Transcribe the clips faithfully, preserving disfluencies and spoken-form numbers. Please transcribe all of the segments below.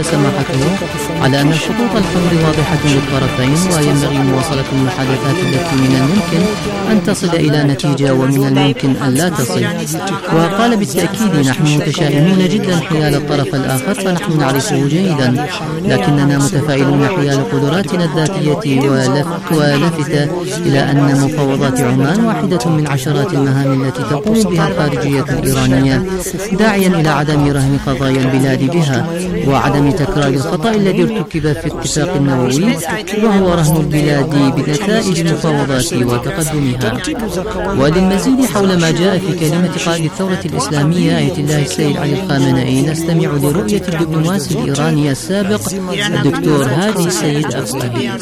سماحته على أن الخطوط الحمر واضحة للطرفين وينبغي مواصلة المحادثات التي من الممكن أن تصل إلى نتيجة ومن الممكن أن لا تصل. وقال بالتأكيد: نحن متشائمون جدا حيال الطرف الآخر فنحن نعرفه جيدا، لكننا متفائلون حيال قدراتنا الذاتية ولافتة إلى أن مفاوضات عمان واحدة من عشرات المهام التي تقوم بها الخارجية الإيرانية، داعيا إلى عدم رهن قضايا البلاد بها وعدم تكرار الخطأ الذي ارتكب في الاتفاق النووي، وهو رهن البلاد بنتائج المفاوضات وتقدمها. وللمزيد حول ما جاء في كلمة قائد الثورة الإسلامية آية الله السيد علي الخامنئي نستمع لرؤية الدبلوماسي الإيراني السابق الدكتور هادي سيد أفغاني.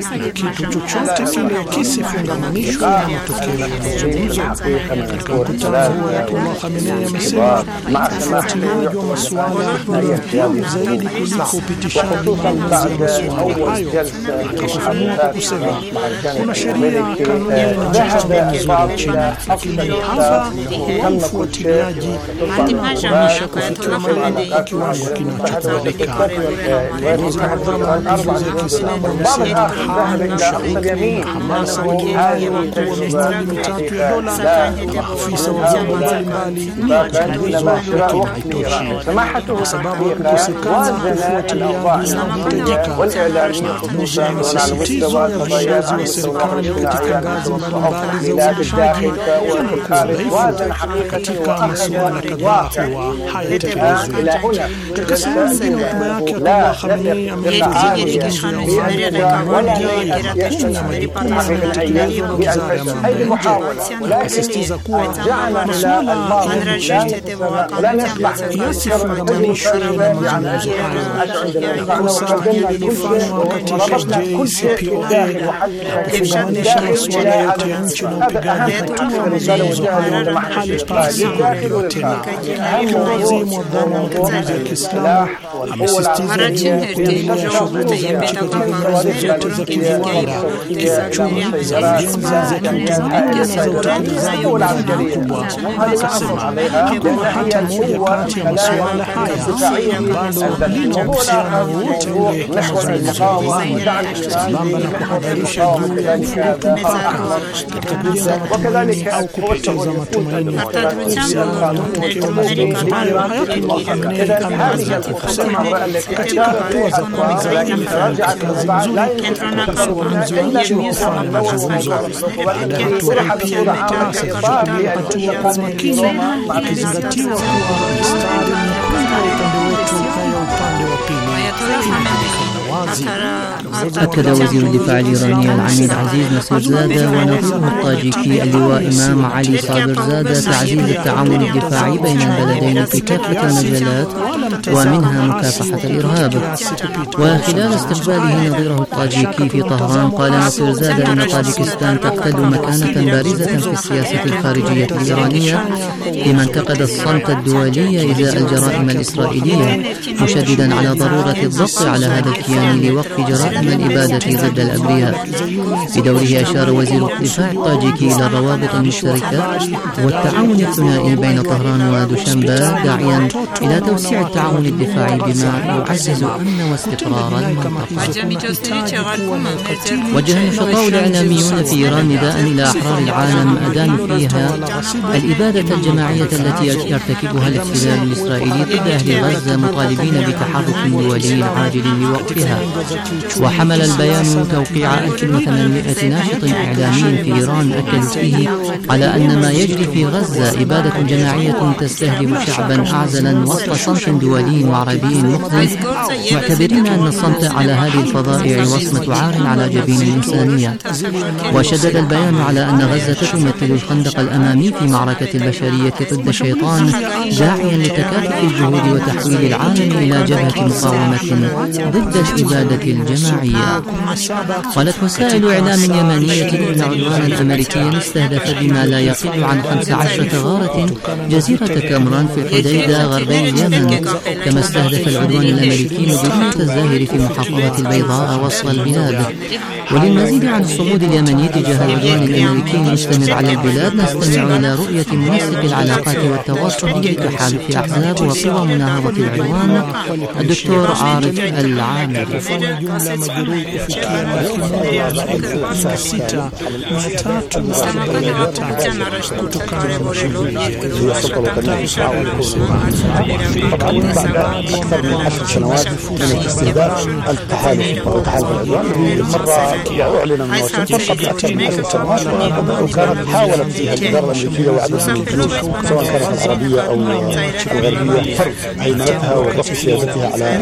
zaidi kuliko upitishanaji maamuzi ya masuala hayo. Akafafanua kwa kusema kuna sheria, kanuni na njia nzuri nchini, lakini hasa kwa ufuatiliaji kuonyesha kufikia malengo kwa kiwango kinachokubalika. Viongozi wa hadhara wa dini za Kiislamu wamesema hamu, shauku na hamasa walionayo wakuu wa mistari mitatu ya dola na maafisa wa vyama mbalimbali kuchunguzwa lakini haitoshi, kwa sababu ya kukosekana kufuatiliaji unaohitajika. Maamuzi na misisitizo ya viongozi wa serikali katika ngazi mbalimbali za uendeshaji yanakuwa dhaifu katika masuala kadhaa huwa hayatekelezwi. Katika sehemu nyingine ya hotuba yake, Ayatollah Khamenei ameelezea uzinduzi wa miradi ya kumi ya majukumu yanayotekelezwa na wizara ya mambo ya nje, na kusisitiza kuwa masuala ya nishati yasifungamanishwe na mazungumzo hayo. Kosa lililofanywa wakati J C P O A la kufungamanisha masuala yote ya nchi na upigaji hatua wa mazungumzo hayo halipasi kurudiwa tena. Kiongozi mwadhamu wa mapinduzi ya Kiislamu amesisitiza juu ya kuendelea shughuli za nchi katika ngazi zote za kiviwanda, kiuchumi, za ujenzi, za kiutendaji na za utekelezaji wa miradi mikubwa. Akasema hakuna hata moja kati ya masuala haya ambalo lina uhusiano wowote ule na mazungumzo ya amani, sambamba na kuhadharisha juu ya kufurutu mpaka katika kujenga matumaini au kupoteza matumaini kuhusiana na matokeo mazungumzo hayo. Ayatollah Khamenei ameanza kwa kusema katika hatua za kwanza imefanyika kazi nzuri kukosoa uamuzi wa nchi wa kufanya mazungumzo. Baada ya hatua hii pia imetasa kuchukulia hatua kwa makini, ikizingatiwa kuwa mistari mkubwa upande wetu na upande wa pili. أكد وزير الدفاع الإيراني العميد عزيز نصيرزادة ونظيره الطاجيكي اللواء إمام علي صابرزادة تعزيز التعاون الدفاعي بين البلدين في كافة المجالات ومنها مكافحة الإرهاب. وخلال استقباله نظيره الطاجيكي في طهران قال نصيرزادة أن طاجيكستان تحتل مكانة بارزة في السياسة الخارجية الإيرانية، لما انتقد الصمت الدولي إزاء الجرائم الإسرائيلية، مشددا على ضرورة الضغط على هذا الكيان لوقف جرائم الإبادة ضد الأبرياء. بدوره أشار وزير الدفاع الطاجيكي إلى الروابط المشتركة والتعاون الثنائي بين طهران ودوشنبه، داعيا إلى توسيع التعاون الدفاعي بما يعزز أمن واستقرار المنطقة. وجه النشطاء الإعلاميون في إيران نداء إلى أحرار العالم أدان فيها الإبادة الجماعية التي يرتكبها الاحتلال الإسرائيلي ضد أهل غزة، مطالبين بتحرك دولي عاجل لوقفها. وحمل البيان توقيع ألف وثمانمائة ناشط إعلامي في إيران أكدوا فيه على أن ما يجري في غزة إبادة جماعية تستهدف شعبا أعزلا وسط صمت دولي وعربي مخزن، معتبرين أن الصمت على هذه الفظائع وصمة عار على جبين الإنسانية. وشدد البيان على أن غزة تمثل الخندق الأمامي في معركة البشرية ضد الشيطان، داعيا لتكاتف الجهود وتحويل العالم إلى جبهة مقاومة ضد الإبادة الإبادة الجماعية. قالت وسائل إعلام يمنية إن عدوانا أمريكيا استهدف بما لا يقل عن خمس عشرة غارة جزيرة كامران في الحديدة غربي اليمن، كما استهدف العدوان الأمريكي مديرية الزاهر في محافظة البيضاء وسط البلاد. وللمزيد عن الصمود اليمني تجاه العدوان الأمريكي المستمر على البلاد نستمع إلى رؤية منسق العلاقات والتواصل بتحالف أحزاب وقوى مناهضة العدوان الدكتور عارف العامر. طبعا بعد أكثر من عشر سنوات من الاستهداف التحالف وتحالف العدوان مرة وأعلن من واشنطن قبل أكثر من عشر سنوات، وكانت حاولت فيها الإدارة الأمريكية وعدد من الجنود سواء كانت العربية أو الغربية فرض هيمنتها ورفع سيادتها على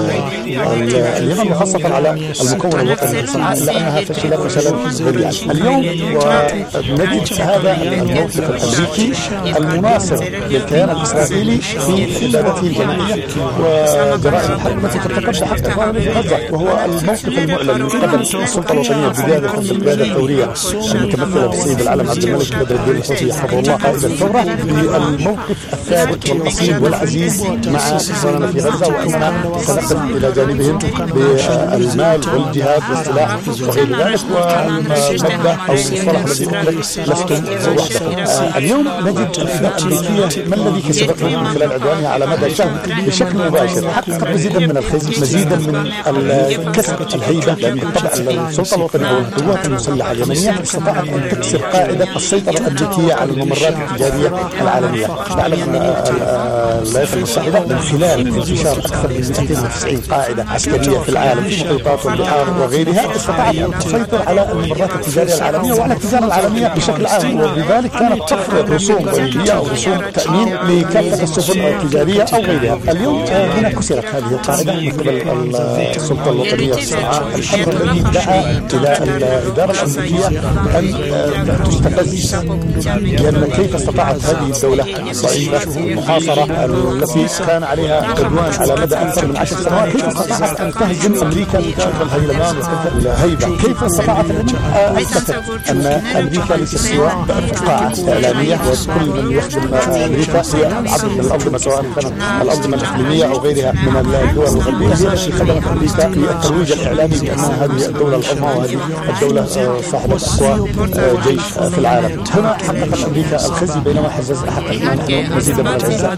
اليمن وخاصة على المكون الوطني في صنعاء، إلا أنها فشلت فشلا ذريعا. اليوم ونجد هذا الموقف الأمريكي المناصر للكيان الإسرائيلي في إبادته الجماعية وجرائم الحرب التي ترتكب حق إخواننا في غزة، وهو الموقف المعلن من قبل السلطة الوطنية بقيادة القيادة الثورية المتمثلة بالسيد العلم عبد الملك بدر الدين الحوثي حفظه الله قائد الثورة، بالموقف الثابت والأصيل والعزيز مع إخواننا في غزة، وأننا سنقف إلى جانبهم بالمال والجهاد والسلاح وغير ذلك، ومبدأ أو المصطلح الذي أطلق لستم وحدكم. اليوم نجد الأمريكية ما الذي كسبته من خلال عدوانها على مدى شهر بشكل مباشر، حققت مزيدا من الخزي، مزيدا من كسب الهيبة، لأن بالطبع السلطة الوطنية أو القوات المسلحة اليمنية استطاعت أن تكسر قاعدة السيطرة الأمريكية على الممرات التجارية العالمية. نعلم أن الولايات المتحدة من خلال انتشار أكثر من مئتين وتسعين قاعدة عسكرية في العالم في محيطات والبحار وغيرها استطاعت أن تسيطر على الممرات التجارية العالمية وعلى التجارة العالمية بشكل عام، وبذلك كانت تفرض رسوم ضريبية أو رسوم تأمين لكافة السفن التجارية أو غيرها. اليوم هنا كسرت هذه القاعدة من قبل السلطة الوطنية في صنعاء، الأمر الذي دعا إلى الإدارة الأمريكية أن تستفز، لأن كيف استطاعت هذه الدولة الضعيفة المحاصرة التي كان عليها عدوان على مدى أكثر من عشر سنوات، كيف استطاعت أن تهزم أمريكا بتلك الهيلمان وتلك الهيبة؟ كيف استطاعت أن أثبتت أن أمريكا ليست سوى فقاعة إعلامية، وكل من يخدم أمريكا هي عبد من الأنظمة سواء كانت الأنظمة الإقليمية أو غيرها من الدول الغربية، هي التي خدمت أمريكا في الترويج الإعلامي بأنها هذه الدولة العظمى وهذه الدولة صاحبة أقوى جيش في العالم. هنا حققت أمريكا الخزي بينما حزز حققنا مزيدا من العزة.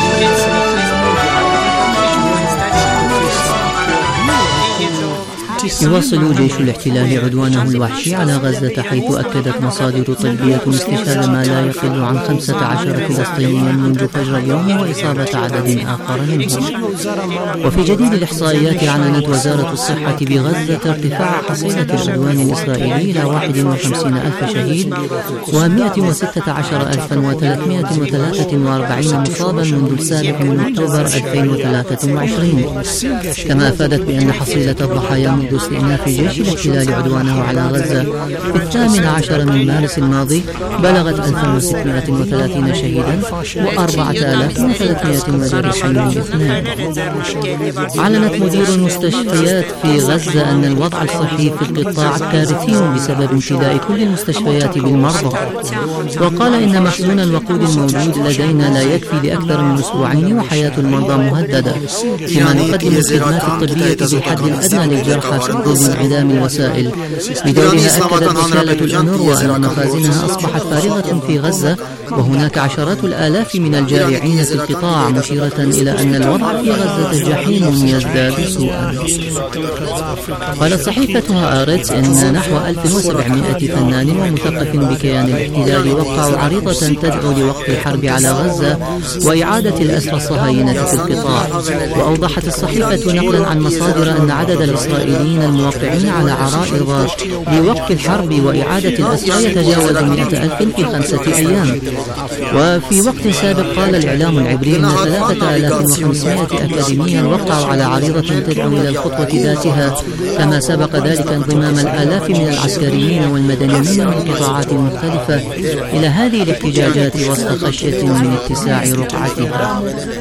يواصل جيش الاحتلال عدوانه الوحشي على غزة، حيث أكدت مصادر طبية استشهاد ما لا يقل عن خمسة عشر فلسطينيا منذ فجر اليوم وإصابة عدد آخر منهم. وفي جديد الإحصائيات أعلنت وزارة الصحة بغزة ارتفاع حصيلة العدوان الإسرائيلي إلى واحد وخمسين ألف شهيد ومئة وستة عشر ألفا وثلاثمئة وثلاثة وأربعين مصابا منذ السابع من أكتوبر ألفين وثلاثة وعشرين. كما أفادت بأن حصيلة الضحايا منذ استئناف جيش الاحتلال عدوانه على غزة في الثامن عشر من مارس الماضي بلغت ألفا وستمئة وثلاثين شهيدا وأربعة آلاف وثلاثمئة وجرحين اثنان. أعلنت مدير المستشفيات في غزة أن الوضع الصحي في القطاع كارثي بسبب امتلاء كل المستشفيات بالمرضى، وقال إن مخزون الوقود الموجود لدينا لا يكفي لأكثر من أسبوعين وحياة المرضى مهددة، فيما نقدم الخدمات الطبية بالحد الأدنى للجرحى في ظل انعدام الوسائل. بدورها أكدت وكالة الأونروا أن مخازنها أصبحت فارغة في غزة وهناك عشرات الآلاف من الجائعين في القطاع، مشيرة إلى أن الوضع في غزة جحيم يزداد سوءا. قالت صحيفة هآرتس إن نحو ألف وسبعمئة فنان ومثقف بكيان الاحتلال وقعوا عريضة تدعو لوقف الحرب على غزة وإعادة الأسرى الصهاينة في القطاع. وأوضحت الصحيفة نقلا عن مصادر أن عدد الإسرائيليين المدنيين الموقعين على عرائض لوقف الحرب وإعادة الأسرى يتجاوز مئة ألف في خمسة أيام. وفي وقت سابق قال الإعلام العبري أن ثلاثة آلاف وخمسمائة أكاديميا وقعوا على عريضة تدعو إلى الخطوة ذاتها، كما سبق ذلك انضمام الآلاف من العسكريين والمدنيين من قطاعات مختلفة إلى هذه الاحتجاجات وسط خشية من اتساع رقعتها.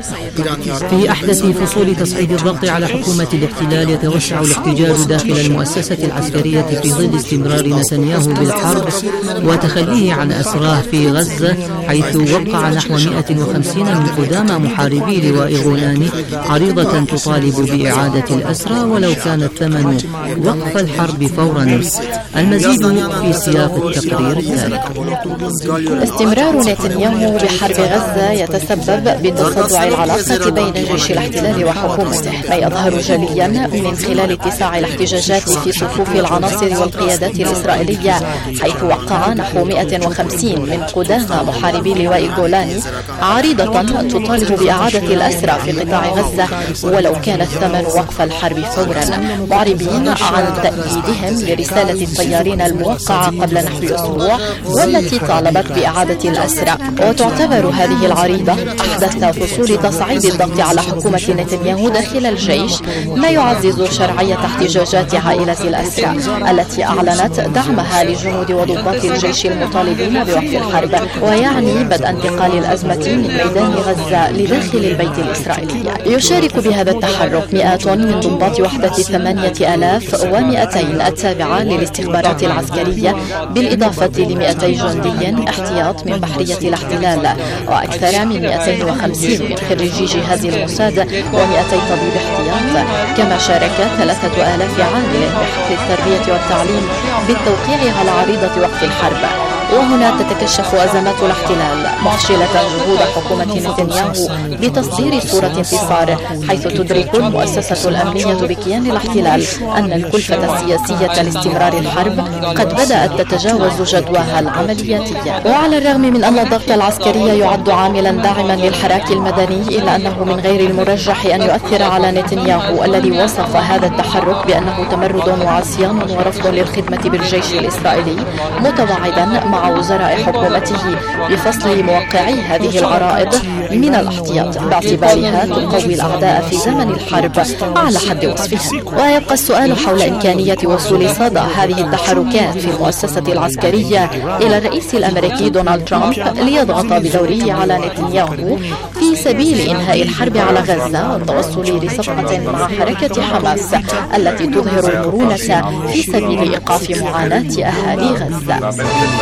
في أحدث فصول تصعيد الضغط على حكومة الاحتلال يتوسع الاحتجاج داخل المؤسسة العسكرية في ظل استمرار نتنياهو بالحرب وتخليه عن أسراه في غزة، حيث وقع نحو مئة وخمسين من قدامى محاربي لواء غولاني عريضة تطالب بإعادة الأسرى ولو كان الثمن وقف الحرب فورا. المزيد في سياق التقرير التالي. استمرار نتنياهو بحرب غزة يتسبب بتصدع العلاقة بين جيش الاحتلال وحكومته، ما يظهر جليا من خلال اتساع الاحتجاجات في صفوف العناصر والقيادات الإسرائيلية، حيث وقع نحو مئة وخمسين من قدامى محاربي لواء غولاني عريضة تطالب بإعادة الأسرى في قطاع غزة ولو كان الثمن وقف الحرب فورا، معربين عن تأييدهم لرسالة الطيارين الموقعة قبل نحو أسبوع والتي طالبت بإعادة الأسرى. وتعتبر هذه العريضة أحدث فصول تصعيد الضغط على حكومة نتنياهو داخل الجيش، ما يعزز شرعية احتجاجات عائلة الأسرى التي أعلنت دعمها لجنود وضباط الجيش المطالبين بوقف الحرب، ويعني بدء انتقال الأزمة من ميدان غزة لداخل البيت الإسرائيلي. يشارك بهذا التحرك مئات من ضباط وحدة ثمانية آلاف ومئتين التابعة للاستخبارات العسكرية، بالإضافة لمئتي جندي احتياط من بحرية الاحتلال، وأكثر من مئتين وخمسين من خريجي جهاز الموساد ومئتي طبيب احتياط، كما شارك ثلاثة آلاف عامل بحفل التربية والتعليم بالتوقيع على عريضة وقف الحرب. وهنا تتكشف أزمات الاحتلال مفشلة جهود حكومة نتنياهو بتصدير صورة انتصار، حيث تدرك المؤسسة الأمنية بكيان الاحتلال أن الكلفة السياسية لاستمرار الحرب قد بدأت تتجاوز جدواها العملياتية. وعلى الرغم من أن الضغط العسكري يعد عاملا داعما للحراك المدني، إلا أنه من غير المرجح أن يؤثر على نتنياهو الذي وصف هذا التحرك بأنه تمرد وعصيان ورفض للخدمة بالجيش الإسرائيلي، متوعدا مع وزراء حكومته بفصل موقعي هذه العرائض من الاحتياط باعتبارها تقوي الأعداء في زمن الحرب على حد وصفهم. ويبقى السؤال حول إمكانية وصول صدى هذه التحركات في المؤسسة العسكرية إلى الرئيس الأمريكي دونالد ترامب ليضغط بدوره على نتنياهو في سبيل إنهاء الحرب على غزة والتوصل لصفقة مع حركة حماس التي تظهر المرونة في سبيل إيقاف معاناة أهالي غزة.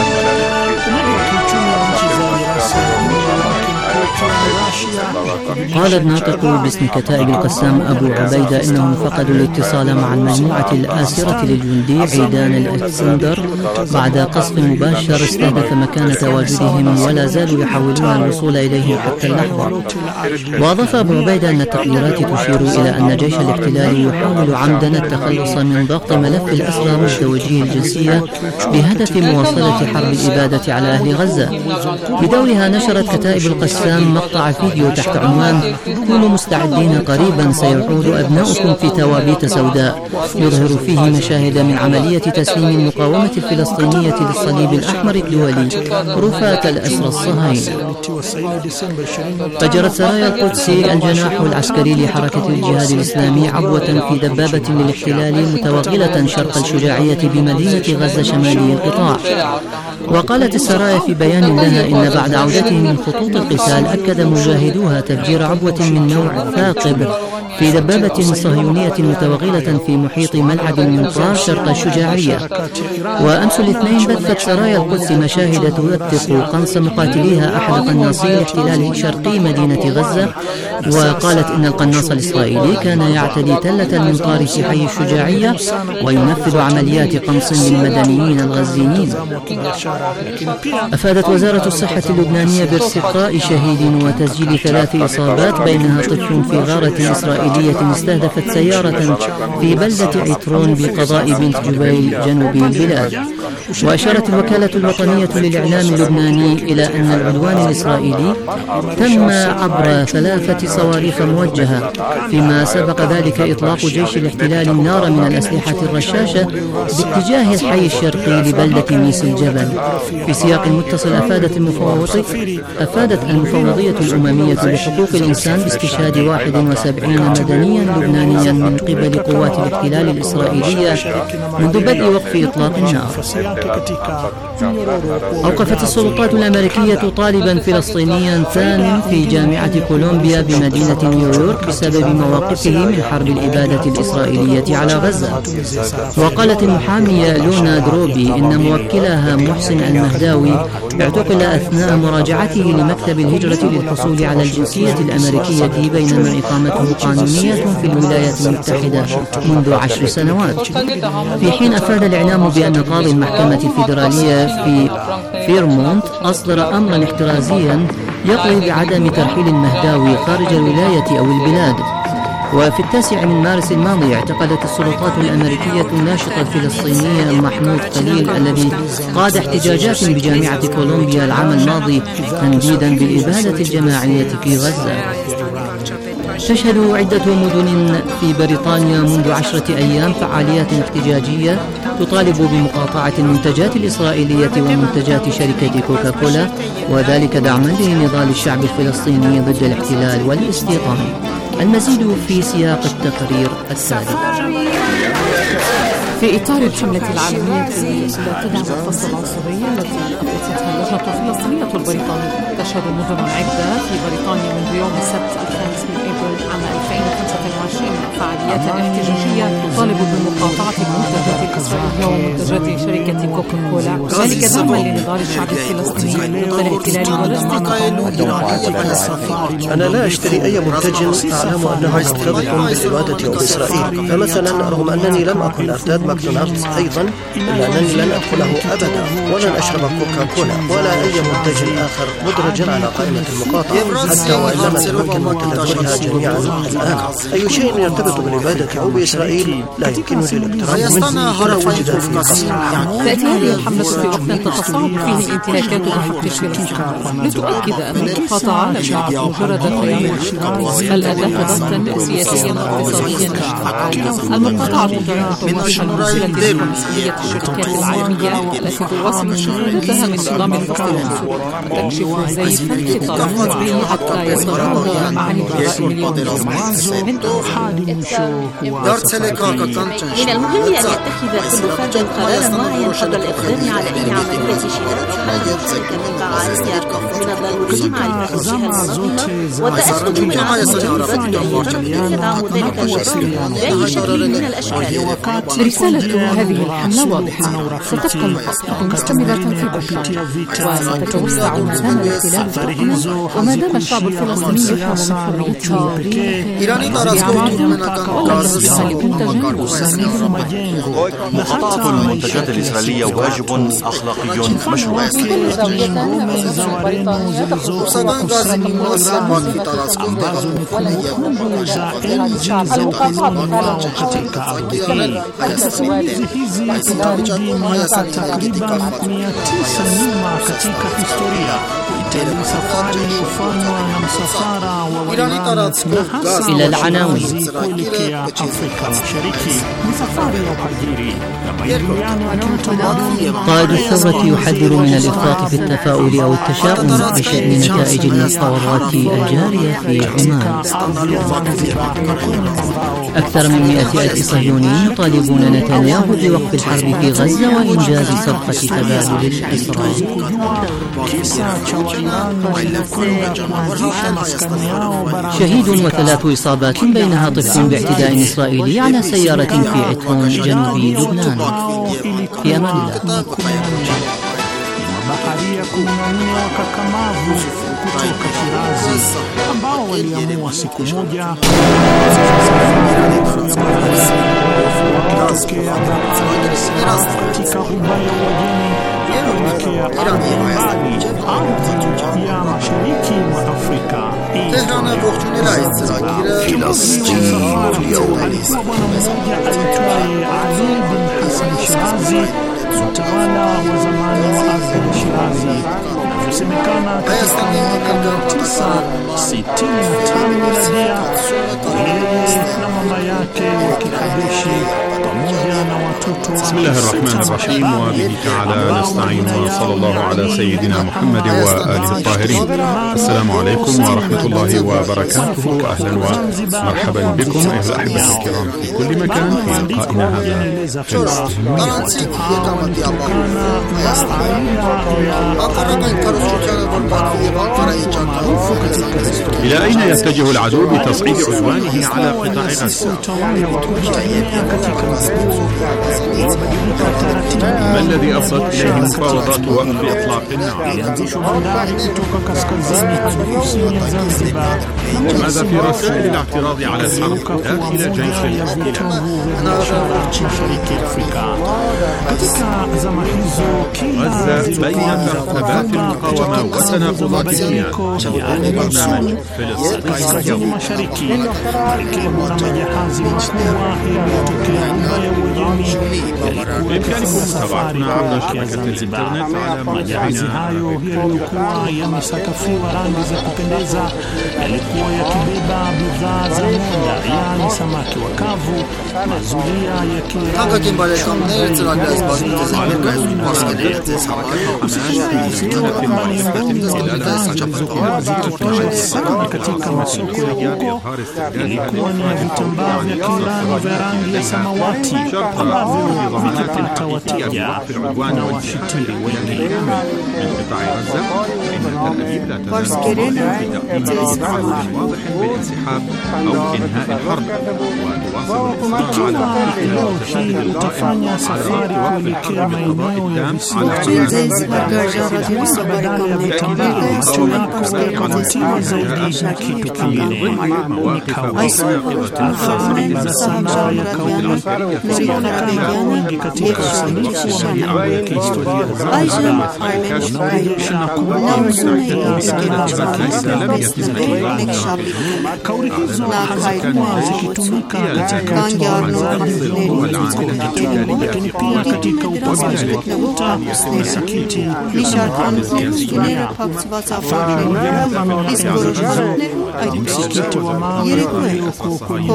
قال الناطق باسم كتائب القسام أبو عبيدة إنهم فقدوا الاتصال مع المجموعة الآسرة للجندي عيدان الإكسندر بعد قصف مباشر استهدف مكان تواجدهم، ولا زالوا يحاولون الوصول إليه حتى اللحظة. وأضاف أبو عبيدة أن التقديرات تشير إلى أن جيش الاحتلال يحاول عمدا التخلص من ضغط ملف الأسرى مزدوجي الجنسية بهدف مواصلة حرب الإبادة على أهل غزة. بدورها نشرت كتائب القسام مقطع فيديو تحت عنوان كونوا مستعدين قريبا سيعود أبناؤكم في توابيت سوداء، يظهر فيه مشاهد من عملية تسليم المقاومة الفلسطينية للصليب الأحمر الدولي رفاة الأسرى الصهاينة. فجرت سرايا القدس الجناح العسكري لحركة الجهاد الإسلامي عبوة في دبابة للاحتلال متوغلة شرق الشجاعية بمدينة غزة شمالي القطاع. وقالت السرايا في بيان لها إن بعد عودتهم من خطوط القتال أكد مجاهدوها تفجير عبوة من نوع ثاقب في دبابة صهيونية متوغلة في محيط ملعب المنطار شرق الشجاعية. وأمس الاثنين بثت سرايا القدس مشاهد توثق قنص مقاتليها أحد قناصي الاحتلال شرقي مدينة غزة، وقالت إن القناص الإسرائيلي كان يعتدي تلة المنطار في حي الشجاعية وينفذ عمليات قنص للمدنيين الغزيين. أفادت وزارة الصحة اللبنانية بارتقاء شهيد شهيد وتسجيل ثلاث إصابات بينها طفل في غارة إسرائيلية استهدفت سيارة في بلدة عطرون بقضاء بنت جبيل جنوب البلاد. وأشارت الوكالة الوطنية للإعلام اللبناني إلى أن العدوان الإسرائيلي تم عبر ثلاثة صواريخ موجهة، فيما سبق ذلك إطلاق جيش الاحتلال النار من الأسلحة الرشاشة باتجاه الحي الشرقي لبلدة ميس الجبل. في سياق متصل أفادت المفوضية أفادت المفوضية الأممية لحقوق الإنسان باستشهاد واحد وسبعين مدنيا لبنانيا من قبل قوات الاحتلال الإسرائيلية منذ بدء وقف إطلاق النار. أوقفت السلطات الأمريكية طالبا فلسطينيا ثان في جامعة كولومبيا بمدينة نيويورك بسبب مواقفه من حرب الإبادة الإسرائيلية على غزة. وقالت المحامية لونا دروبي إن موكلها محسن المهداوي اعتقل أثناء مراجعته لمكتب الهجرة للحصول على الجنسية الأمريكية، بينما إقامته قانونية في الولايات المتحدة منذ عشر سنوات. في حين أفاد الإعلام بأن قاضي المحكمة الفيدرالية في فيرمونت أصدر أمرا احترازيا يقضي بعدم ترحيل المهداوي خارج الولاية أو البلاد. وفي التاسع من مارس الماضي اعتقلت السلطات الأمريكية الناشط الفلسطيني محمود خليل الذي قاد احتجاجات بجامعة كولومبيا العام الماضي تنديدا بالإبادة الجماعية في غزة. تشهد عدة مدن في بريطانيا منذ عشرة أيام فعاليات احتجاجية تطالب بمقاطعة المنتجات الإسرائيلية ومنتجات شركة كوكاكولا، وذلك دعما لنضال الشعب الفلسطيني ضد الاحتلال والاستيطان. المزيد في سياق التقرير التالي. في إطار الحملة العالمية التي تدعم الفصل العنصري التي أطلقتها اللجنة الفلسطينية البريطانية، تشهد مدن عدة في بريطانيا منذ يوم السبت الخامس من أبريل عام ألفين وخمسة وعشرين فعاليات احتجاجية تطالب بمقاطعة المنتجات الإسرائيلية ومنتجات شركة كوكاكولا، ذلك دعما لنضال الشعب الفلسطيني ضد الاحتلال والاستيطان. أنا لا أشتري أي منتج أعلم أنه مرتبط بالإبادة أو بإسرائيل، فمثلا رغم أنني لم أكن أرتاد ماكدونالدز أيضا، إلا أنني لن أكله أبدا، ولن أشرب كوكاكولا ولا أي منتج آخر مدرجا على قائمة المقاطعة، حتى وإن لم أتمكن من تدبرها جميعا الآن. أي شيء يرتبط بالإبادة أو بإسرائيل لا يمكن للاقتراب منه ولا وجد في قصر. تأتي هذه الحملة في وقت تتصاعد فيه الانتهاكات بحق الفلسطينيين، لتؤكد أن المقاطعة لم تعد مجرد قيام بل أداة ضغط سياسيا واقتصاديا فعال. المقاطعة توضح الممثلة الفلسطينية الشركات العالمية التي تواصل استفادتها من نظام الفصل العنصري وتكشف زيفا خطابه حتى يتغاضى عن الجرائم اليومية. من المهم أن يتخذ كل فرد قرارا واعيا قبل الإقدام على أي عملية شراء شركة فعالية. من الضروري معرفة جهة المواطنة والتأكد من عدم مجرد الضرر يدعم ذلك الشكل بأي شكل من الأشكال. رسالة هذه الحملة واضحة، ستبقى المقاطعة مستمرة في بلدنا وستتوسع ما دام الاحتلال قائما وما دام الشعب الفلسطيني يحرم من حريته. مقاطعة المنتجات الإسرائيلية واجب أخلاقي مشروع. إلى العناوين. قائد الثورة يحذر من الإفراط في التفاؤل أو التشاؤم بشأن نتائج المفاوضات الجارية في عمان. أكثر من مئة ألف صهيوني يطالبون نتنياهو بوقف الحرب في غزة وإنجاز صفقة تبادل الأسرى. شهيد وثلاث إصابات بينها طفل باعتداء إسرائيلي على سيارة في عطرون جنوب لبنان. في أمان الله. Mabaharia kumi na nne wakakamavu kutoka Shirazi ambao waliamua siku moja katika ubaya wa dini kuelekea ardhi mbali, ardhi ya mashariki mwa فلسطين اليوم. mtawala wa zamani wa ardhi ya Shirazi, inavyosemekana katika mwaka mia tisa sitini na tano miladia, yeye na mama yake wa Kihabeshi pamoja na watoto wake. Bismillahirrahmanirrahim, wa bihi ta'ala nasta'in, wa sallallahu ala sayyidina Muhammad wa alihi at-tahirin. Assalamu alaykum wa rahmatullahi wa barakatuh, wa ahlan wa marhaban bikum ayuha al-ahibba al-kiram fi kulli makan fi liqa'ina hadha Filistin. إلى أين يتجه العدو بتصعيد عدوانه على قطاع غزة؟ ما الذي أفضت إليه مفاوضات وقف إطلاق النار؟ ماذا في رسائل الاعتراض على الحرب داخل جيش الاحتلال؟ غزة بين ترتبات المقاومة وتناقضات الكيان. برنامج فلسطين اليوم. بإمكانكم متابعتنا عبر شبكة الإنترنت على Majahazi hayo yaliyokuwa yamesakafiwa rangi za kupendeza yalikuwa yakibeba bidhaa za muda, yaani samaki wakavu, mazulia ya katika masoko ya huko ilikuwa ni vitambaa vya kirani vya rangi ya samawati ambavyo vikapata wateja na washitiri wengi. Leo hii utafanya safari kuelekea maeneo ya visiwa badala ya vitambaa, macho yako yakavutiwa zaidi na kitu kingine. Ni kauli za sanaa ya kauli zinaonekana wengi katika usanifu wa mambo ya kihistoria za Zanzibar unaoonyesha kuwa za kauli hizo hazikuwa zikitumika katika utangazaji lakini pia katika upambaji wa kuta, misikiti na historia. Msikiti wa mawe ulioko kwenye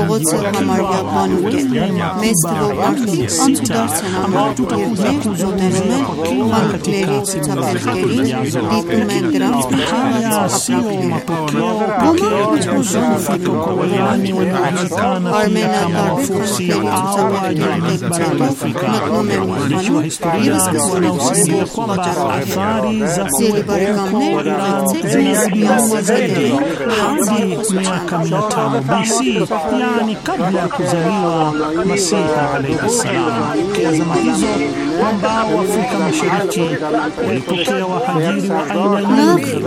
sita ambao tutakuja kuzungumzia kwa kina katika siku zijazo. Haya sio mapokeo pekee kuhusu kufika kwa waliani wanaojulikana pia kama wafuasi au wajamii barani Afrika. Waandishi wa historia wanaosimulia kwamba athari za kuwepo kwa Iran zinarudiwa zaidi hadi miaka mia tano B C, yani kabla ya kuzaliwa Masiha alayhi salam. Kwa zama hizo ambao Afrika Mashariki walipokea wahajiri wa aina nyingi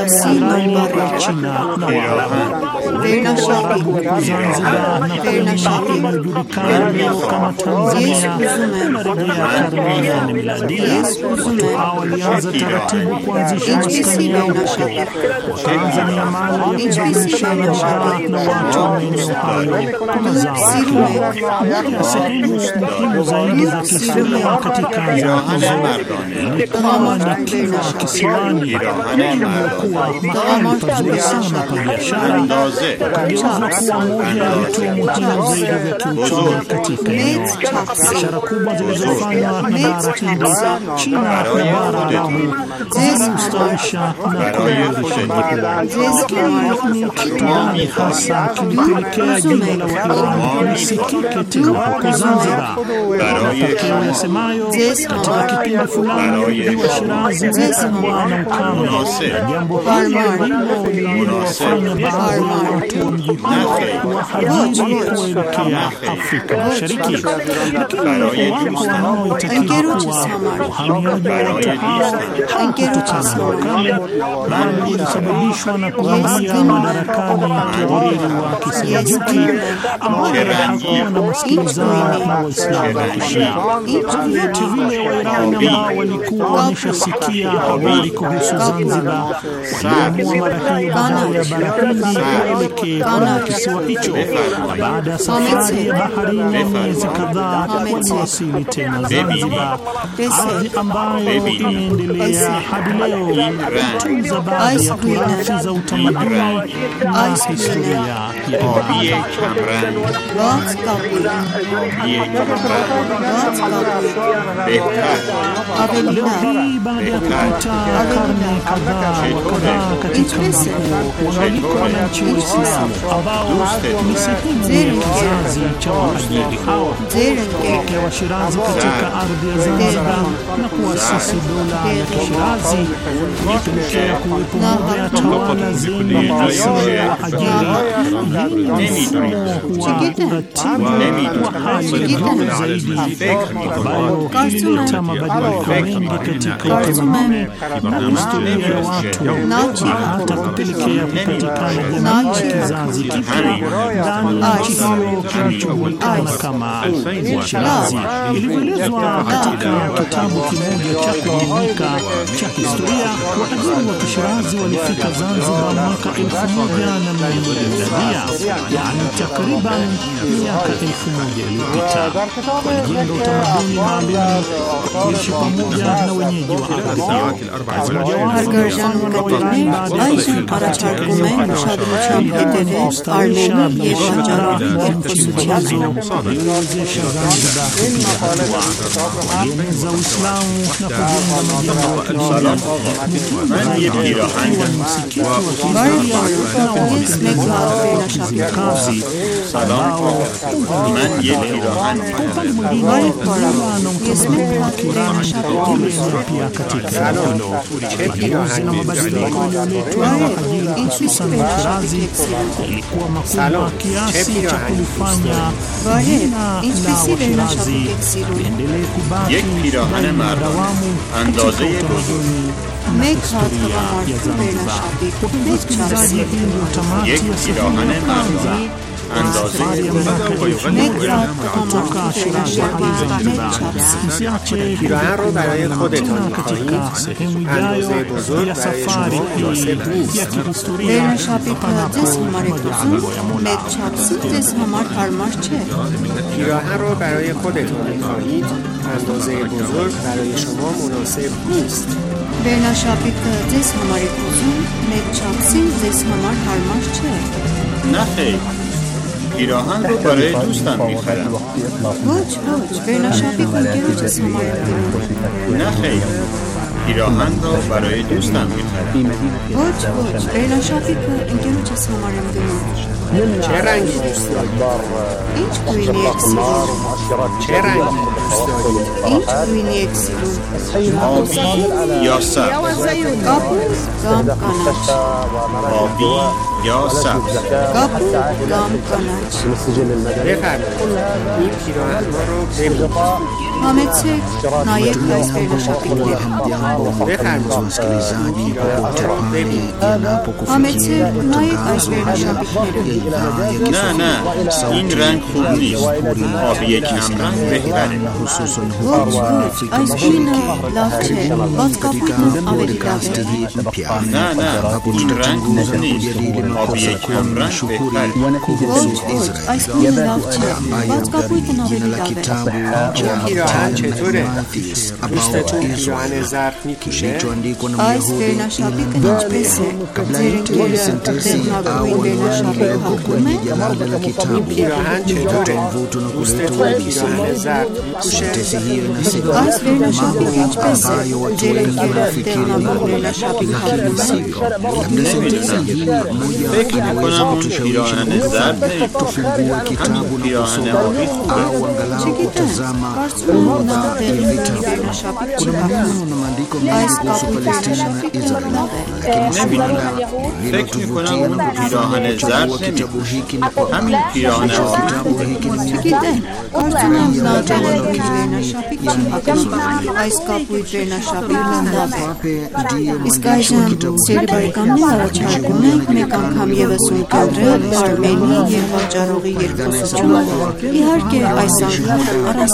wa China na Waarabu. Waarabu huku Zanzibar na kwenye inayojulikana leo kama Tanzania wanarejea karne ya nane miladia. Watu hao walianza taratibu kuanzisha maskani yao huko, wakaanza miamala ya kubadilishana bidhaa na watu wa maeneo hayo kwa mazao ya kilimo. Moja ya sehemu muhimu zaidi za kihistoria katika zama hizo ilikuwa ni Kilwa Kisiwani, iliokuwa mahali pazuri sana pa biashara, ukageuzwa kuwa moja ya vituo muhimu zaidi vya kiuchumi katika eneo. Biashara kubwa zilizofanywa na bara hili, China na bara Arabu, zilistawisha na kuimarisha juhudi. Ni kitu gani hasa kilipelekea jina la Wairani lisikike tena huko Zanzibar? Mapokeo yasemayo katika kipindi fulani mji wa Shirazi ulikuwa na ukame, na jambo hili ndilo lililofanya baadhi ya watu wa mji huo wahajiri kuelekea Afrika Mashariki. Lakini wako wanaoitakidi kuwa uhamiaji wa watu hao haukutokana na ukame, bali ulisababishwa na kuingia madarakani mtawala wa Kiseljuki ambaye hakuwa na masikilizano na Waislamu wa Kishia. Vyote vile Wairani ambao walikuwa wameshasikia habari kuhusu Zanzibar waliamua mara hiyo bahari ya bara Hindi kuelekea kisiwa hicho. Baada ya safari ya baharini ya miezi kadhaa, waliwasili tena Zanzibar, ardhi ambayo inaendelea hadi leo kutunza baadhi ya turathi za utamaduni na historia ya leo hii. Baada ya kupita karne kadhaa wa kadhaa katika mji huo, wanaalikwa wananchi Waislamu ambao ni sehemu ya kizazi cha wahajiri hao kuelekea Washirazi katika ardhi ya Zanzibar na kuasisi dola ya Kishirazi, ilipelekea kuwepo moja ya tawala zenye asili ya wahajiri yenye mfumo wa uratibu wa hali ya juu zaidi, ambayo ilileta mabadiliko mengi katika utamaduni na historia ya watu na hata kupelekea kupatikana jamii ya kizazi kipya ndani ya nchi hiyo kilichojulikana kama Washirazi. Ilivyoelezwa katika kitabu kimoja cha kuaminika cha historia, wahajiri wa Kishirazi walifika Zanzibar mwaka elfu moja na mia mbili miladia, yaani takriban miaka elfu moja iliyopita. Walijenga utamaduni maalum kuishi pamoja na wenyeji wa ardhi hiyo. Iliwezesha Zanzibar kupiga hatua, walieneza Uislamu na kujenga majengo ya kidini akiwa ni msikiti wa kihistoria wa Kizimkazi ambao upande mwingine dua na utamaduni wa Kirani ulienea pia katika eneo hilo. Mageuzi na mabadiliko yaliyoletwa na wahajiri hususan Washirazi yalikuwa makubwa kiasi cha kulifanya jina la Washirazi liendelee kubaki ndani ya dawamu katika utamaduni na historia ya Zanzibar. Wapenzi wasikilizaji, hii ndio tamati ya sehemu ya kwanza safari ya miaka elfu moja kutoka Shirazi hadi Zanzibar. Msiache kufuatilia katika sehemu ijayo ya safari hii ya kihistoria panapo majaliwa ya Mola. پیراهن را برای خودتان می‌خواهید، اندازه بزرگ برای شما مناسب نیست. برنشابید که دست هماری بزرگ مکچاپسی دست همار هرمار چه؟ نه خیر، پیراهن رو برای دوستم می‌خرم. بوچ بوچ برنشابید که گرو دست هماری بزرگ. نه خیر، پیراهن رو برای دوستم می‌خرم. بوچ بوچ برنشابید که گرو دست هماری بزرگ. چه رنگی دوست دارید؟ هیچ گوینی اکسیرو. چه رنگی دوست دارید؟ هیچ گوینی اکسیرو. آبی یا سبز؟ گابو گام کاناچ. آبی یا سبز؟ گابو گام کاناچ. بفرمایید این پیراهن ها رو ببینید. حامد سیک نایب رئیس برنشابید بفرمایید این پیراهن ها رو ببینید. حامد سیک نایب رئیس برنشابید نه نه این رنگ خوب نیست، آبی کم رنگ بهتره. بوچ بوچ از این لافته باز کپوتن آوری داوه. نه نه این رنگ خوب نیست، آبی کم رنگ بهتره. بوچ بوچ از این لافته باز کپوتن آوری داوه. پیراهن چطوره؟ دوستتون پیراهن ظرف میپوشه؟ آیس برنشابید هیچ بسه زیرنگیر دهنابوی برنشابید حکومه. این پیراهن چطوره؟ دوستتون پیراهن ظرف میپوشه؟ آیس برنشابید هیچ بسه زیرنگیر دهنابوی برنشابید حکومه. فکر میکنم پیراهن ظرف نمیپوشه، همین پیراهن آبی خوبه. Kuna maneno na maandiko mengi kuhusu Palestina na Israeli, lakini suala lililotuvutia na kuchagua kitabu hiki ni kwa kitabu hiki ni miongoni mwa utawala wa Kizayuni, yani Pape ndiye mwandishi wa kitabu hiki. անգամ եւս ունկնդրել Արմենի եւ վաճառողի երկխոսությունը։ Իհարկե այս անգամ առանց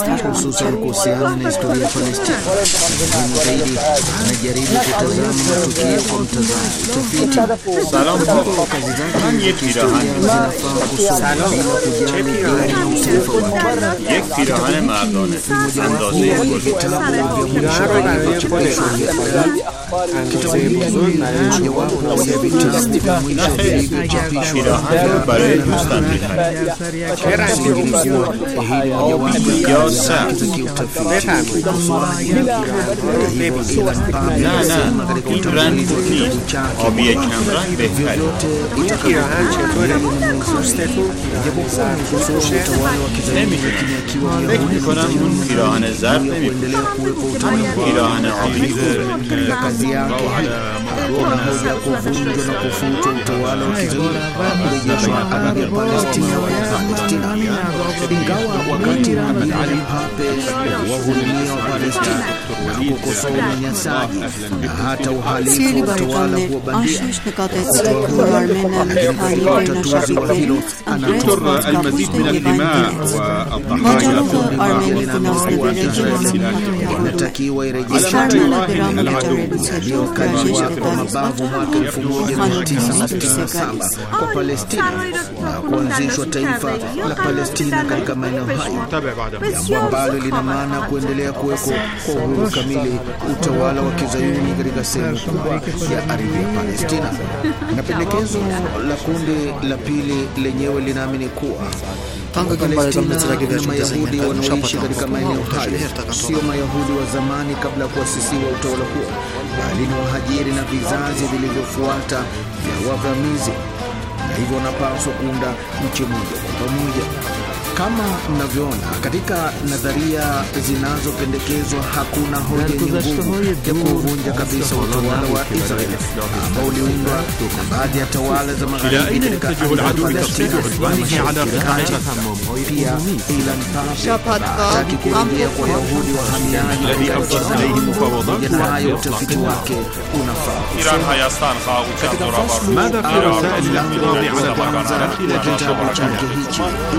سلام من یک پیراهن سلام چه پیراهنی؟ یک پیراهن مردانه اندازه بزرگ پیراهن رو برای خودت اندازه بزرگ برای شما مناسب نیست. پیراهن رو برای دوستم می‌خرم. چه رنگی دوست داری؟ آبی یا سبز؟ بفرمایید رو ببینید. نه نه این رنگ خوب نیست. آبی کم رنگ بهتره. این پیراهن چطوره؟ دوستتون پیراهن زرد دوستشه؟ نمی‌دونم. فکر می‌کنم اون پیراهن زرد نمی‌پوشه. پیراهن آبی خوبه. ingawa wakati Muhammad Ali Pape wahudumia wa Palestina na kukosoa unyanyasaji na hata uhalifu wa utawala huo bandia. دكتور المزيد من الدماء والضحايا inatakiwa irejeshwe tena العدو yaliyokaliwa kwa mabavu mwaka elfu moja mia tisa sitini na saba kwa Palestina na kuanzishwa taifa la Palestina katika maeneo hayo, jambo ambalo lina maana kuendelea kuweko kwa uhuru kamili utawala wa kizayuni katika sehemu kubwa ya ardhi ya Palestina. Na pendekezo la kundi la pili lenyewe linaamini kuwa Palestina na Mayahudi wanaoishi katika maeneo hayo sio Mayahudi wa zamani kabla ya kuasisiwa utawala huo, bali ni wahajiri na vizazi vilivyofuata vya wavamizi, na hivyo wanapaswa kuunda nchi moja kwa pamoja. Kama mnavyoona katika nadharia zinazopendekezwa, hakuna hoja yenye nguvu ya kuvunja kabisa utawala wa Israeli ambao uliundwa na baadhi ya tawala za magharibi katika Palestina. Pia Ilan Pape hataki kuingia kwa Wayahudi wahamiaji katika nayo utafiti wake unafaa. ماذا في رسائل الاعتراض على الغزة خلال kitabu chake hichi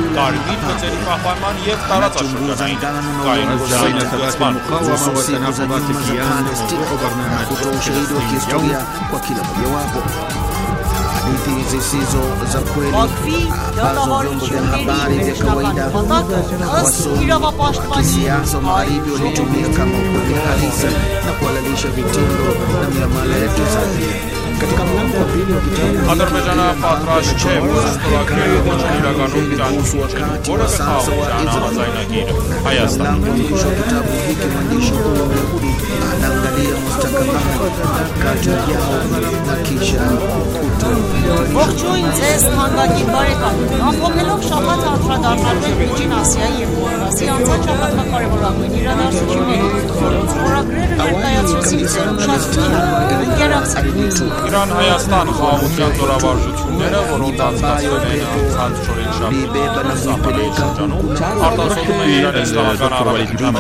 بين ثبات المقاومة وتناقضات الكيان وبرنامج ushahidi wa kihistoria kwa kila mojawapo. Hadithi zisizo za kweli ambazo vyombo vya habari vya kawaida wasomi wa kisiasa magharibi walitumia kama ukweli halisi na kuhalalisha vitendo na miamala ya kizazi. Katika mlango wa pili wa kitabu Azerbaycan'a patraş çevre strakları kuhusu wakati wa sasa wa Israeli. Hayastan mwisho wa kitabu hiki mwandishi wa Uyahudi anaangalia mustakabali wakati ujao na kisha Ողջույն ձեզ թանկագին բարեկամներ, ամփոփելով շաբաթը անդրադառնալու ենք Միջին Ասիայի և Կովկասի անցած շաբաթվա կարևորագույն իրադարձություններին։ Խորագրերը ներկայացրեցին ձեր ուշադրությանը, ընկերակցեք մեզ։ Իրան-Հայաստան խաղաղության զորավարժությունները, որոնց անցկացվել են անցած չորրորդ շաբաթը Սահմանների շրջանում, արտասովում են իրար իսլամական առավելության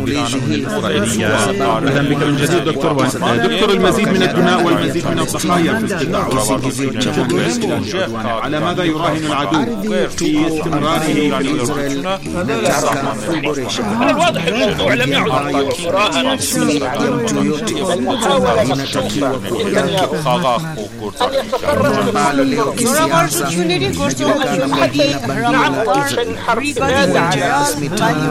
أهلا بك من جديد دكتور وان. دكتور المزيد من الدماء والمزيد من الضحايا في استطاعة على ماذا يراهن العدو في استمراره في إسرائيل؟ من الواضح الموضوع لم يعد مراهنة Զորավարժությունների գործողությունների հրամանատար բրիգադի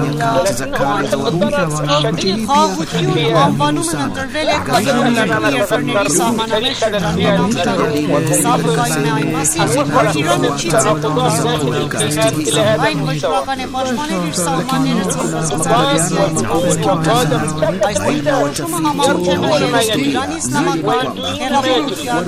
խաղաղություն անվանումն ընտրվել է կայունների երկրների սահմանամերձ շրջաններում Սա վկայում է այն մասին, որ Իրանը չի ցանկանում այն վճռական է պաշտպանել իր սահմանները ցանկացած այս դիրքորոշումը համառ չէ նաև Իրանի իսլամական հեղափոխության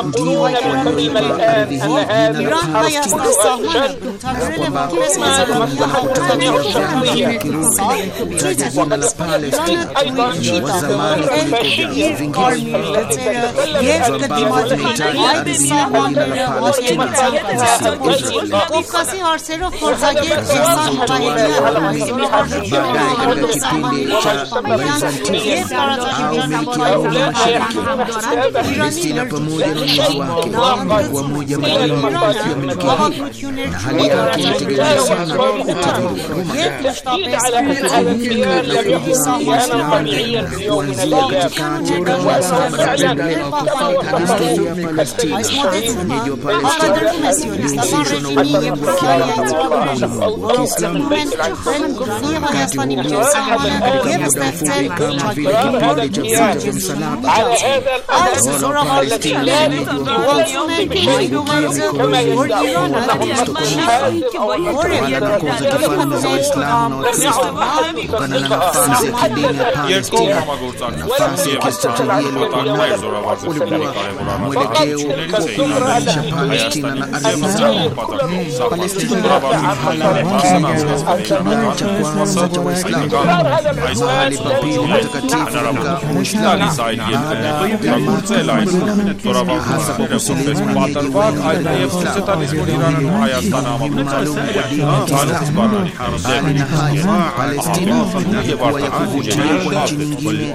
առաջնորդի Իրան-Հայաստան սահմանը ընդհանրել է որպես մեծագույն հաղորդակցություն Սա ցույց է տալիս Իրանը չի տալու իր կարմիր գծերը և կդիմադրի այդ սահմանները ովքեր ցանկացած Կովկասի հարցերով փորձագետ Էհսան Ռահիմյանը հայտնի արժեքների համանուն սահմանների պաշտպանության և տարածաշրջանի miliki yao ya mashariki. Palestina pamoja na mji wake kwa moja malengo ya miliki hii, na hali yake inategemea sana utajiri wa Roma. Kuanzia katikati ya karne ya saba ya historia ya Palestina, wenyeji wa Palestina ilihusishwa na ulimwengu wa Kiarabu na ulimwengu wa Kiislamu. Wakati huo katika muda mfupi kama vile kipindi cha vita vya msalaba, utawala wa Palestina na wenyeji wa huko umegeukia mikononi mwa Wakristo kanisa. Utawala na koo za kifalme za Waislamu na Wakristo kutokana na nafasi ya kidini ya Palestina, nafasi ya kistratejia iliyokuwa nayo, ulikuwa na mwelekeo wa kuunganisha Palestina na ardhi zao. Palestina ni mahala kibla cha kwanza cha Waislamu, mahali pa pili patakatifu katika Uislamu baada ya Makka na Madina, hasa kwa kusilimu wenyeji wa Kiislamu. Bali na hayo, Palestina ilikuwa ya kuvutia kwa nchi nyingine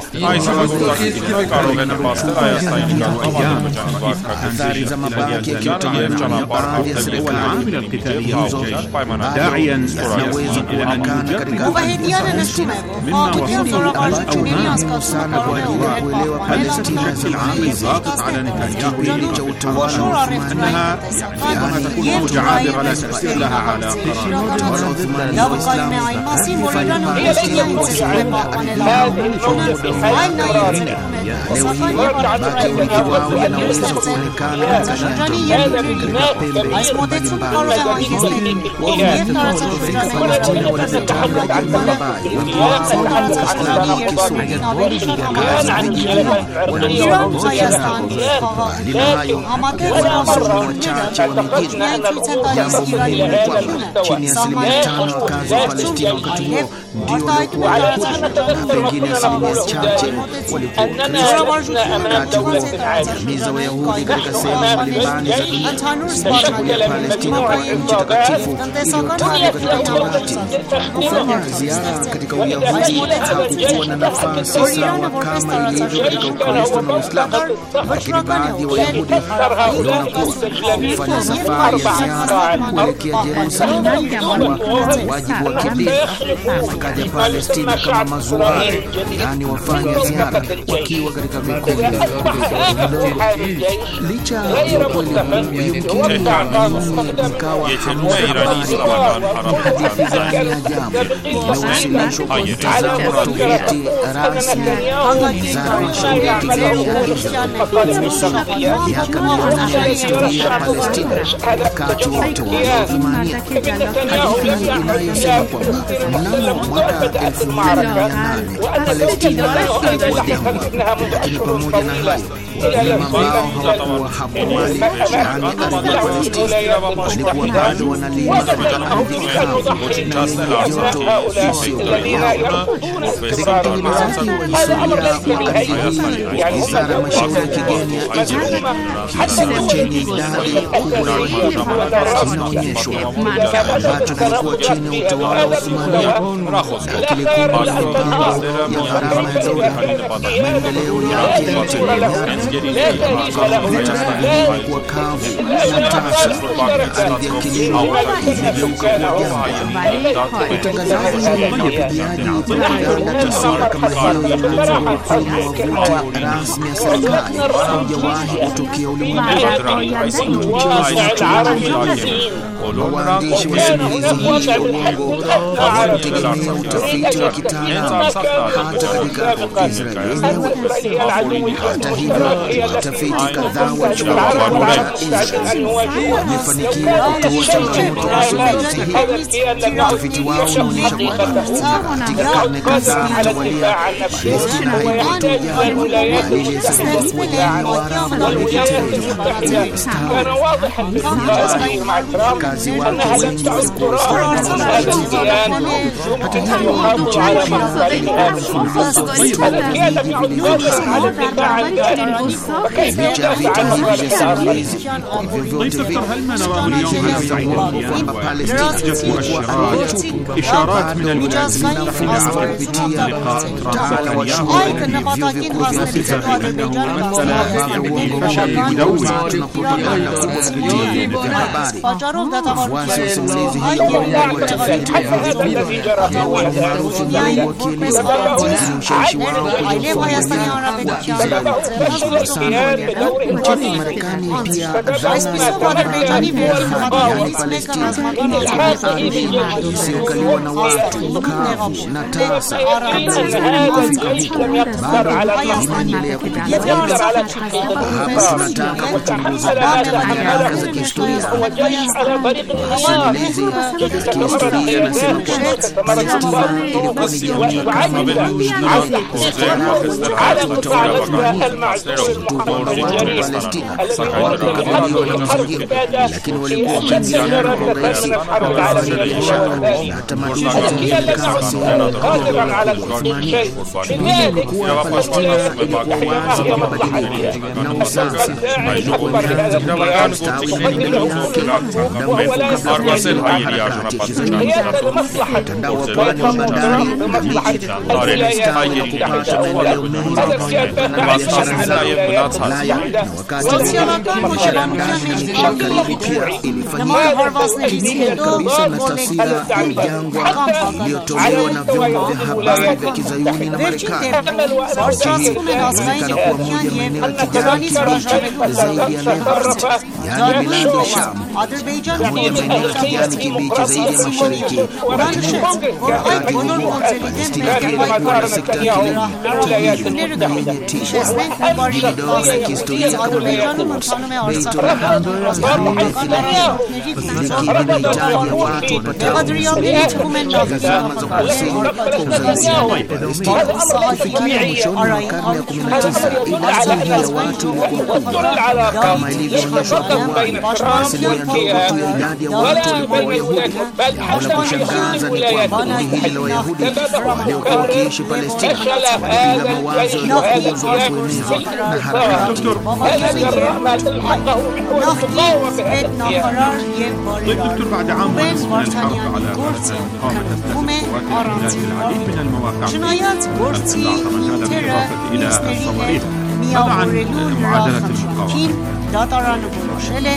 athari za mabaki ya kiutamaduni na baadhi ya serikali hizo داعيا zinaweza kuonekana katika Palestina. Kipindi ambacho sana kwa ajili ya kuelewa Palestina zama hizi ni kipindi cha utawala wa Uthmani, yaani جعابر لا تأثير لها على utawala wa Uthmani wa Uislamu ulifanya Palestina kusimama kwa muda mrefu. Leo hii mabaki ya mji wao yanaweza kuonekana katika pembe mbalimbali. Wafika Palestina walipotana jamaa mbaya Waislamu wa Kisuni, Gaza vijijini wanauza Waislamu. Mbali na hayo, Waislamu wachache wa mijini, jambo muhimu ni kwamba chini ya asilimia tano wakazi wa Palestina wakati huo ndio walikuwa Wayahudi na pengine asilimia chache walikuwa Wakristo. Wakati huo jamii za Wayahudi katika sehemu mbalimbali za dunia zilichukulia Palestina kwa nchi takatifu iliyotajwa katika Taurati. Kufanya ziara katika Uyahudi hakukuwa na nafasi sawa kama ilivyo katika Ukristo na Uislamu, lakini baadhi ya Wayahudi waliona kuwa kufanya safari ya ziara kuelekea Yerusalemu ilikuwa wajibu wa kidini. Wakaja Palestina kama mazuari, yaani wafanya ziara wakiwa katika vikundi vidogo. Licha ya ukweli huu, yumkini ikawa hamna habari ni hadithi za ajabu imewasilishwa kwa mtazamo wa tovuti rasmi za Mashariki kuhusu miaka mia nane ya historia ya Palestina wakati wa utawala wa Uthmania. Hadithi inayosema kwamba mnamo mwaka elfu moja mia nane Palestina ilikuwa jangwa, lakini pamoja na hayo wanyama wao hawakuwa hapo awali, yaani ardhi ya Palestina walikuwa bado wanalima katika ardhi kavu na yenye joto isiyogawana. Katika utengenezaji wa historia wa ardhi hii, wizara ya mashauri ya kigeni ya Israeli, kisiwa chenye idadi kubwa ya Wayahudi kinaonyeshwa ambacho kilikuwa chini ya utawala wa Uthmania na kilikumbwa na mipango ya gharama ya dola. Maendeleo yake yalitegemea kuwa kavu na tasa na ardhi ya kilimo imegeuka kuwa jangwa. Utangazaji na upigaji propaganda taswira kama hiyo ya mwanzo wa ukweli wa vuti rasmi ya serikali haujawahi kutokea ulimwenguni. Waandishi wa simulizi hii ya uongo hawakutegemea utafiti wa kitaalamu hata katika Israeli yenyewe. Hata hivyo, watafiti kadhaa wa chuo kikuu cha Israeli wamefanikiwa kutoa changamoto kwa simulizi hii. Utafiti wao unaonyesha kwamba katika karne kadhaa mtawalia, Palestina haikuwa tu jangwa, bali ilisaidia kuwa jamii wa Arabu waliotekeleza stawi wakazi wake wengi walikuwa Waislamu na Waislamu. Hata hivyo, nchi pia ilikuwa mfululizo wa vita vilivyoharibu. Licha ya vita hivi vya simulizi, vyovyote vile simulizi hizi za uongo kwamba Palestina ilikuwa ardhi tupu bado zinafunzwa kupitia mtaala wa shule vyuo vikuu vya Afrika watu na propaganda kubwa kupitia vyombo vya habari. Wafuasi wa simulizi hii wa watafiti ambao wana maarufu mkubwa wa kielimu lakini ushawishi wao kwenye nchini Marekani pia dhana ya kwamba yani Palestina isiyokaliwa na watu kavu na tasa kabla uzayuni kufika huko bado inaendelea kupigia vita. Hapa tunataka kuchunguza data na nyaraka za kihistoria. Simulizi ya kihistoria inasema kwamba Palestina ilikuwa ni jamii kama nyingi wakati wa utawala wa Palestina wakakabiliwa na mzingiro, lakini walikuwa wakiingiliana kwa urahisi kufanya biashara na tamaduni zilizojulikana sehemu ya Uthmania. Kuwa Palestina ilikuwa wazi wa mabadiliko na uzazi ilikuwa imeanza kustawi na maendeleo yake muda mrefu kabla ya harakati ya kizayuni. Mtandao wa pwani wa bandari na miji ulistawi na kupata maendeleo mengi na biashara zao Ulaya, na wakati biashara ndani na miji karibu pia ilifanyika kinyume kabisa na taswira ya jangwa iliyotolewa na vyombo vya habari vya kizayuni na Marekani. Nchi inaonekana kuwa moja ya maeneo ya kijani kibichi zaidi ya Levant, yaani milandi ya Sham, na moja ya maeneo ya kijani kibichi zaidi ya mashariki wa Kiarabu. Wakati huo Palestina pia ilikuwa na sekta ya kilimo tajiri na yenye tija. Miji midogo ya kihistoria kama vile Quds, Beit Laham na Bethlehem vilikuwa vinahitaji ya watu wapatao katika zama za Hussein kwa uzayuni wa Palestina. Kufikia mwishoni mwa karne ya kumi na tisa idadi ya watu ilikuwa kubwa kama ilivyoonyeshwa Qur'ani. Asilimia ndogo tu ya idadi ya watu walikuwa Wayahudi. Wala kushangaza ni kwamba kundi hili la Wayahudi waliokuwa wakiishi Palestina walipinga mawazo yaliyokuuzwa na kuenezwa na harakati ya طيب دكتور، بعد عام ونصف من الحرب على غزة قامت التحالفات احتلال العديد من المواقع في القطاع، من هذا بالإضافة إلى الصواريخ. ماذا عن معادلة المقاومة؟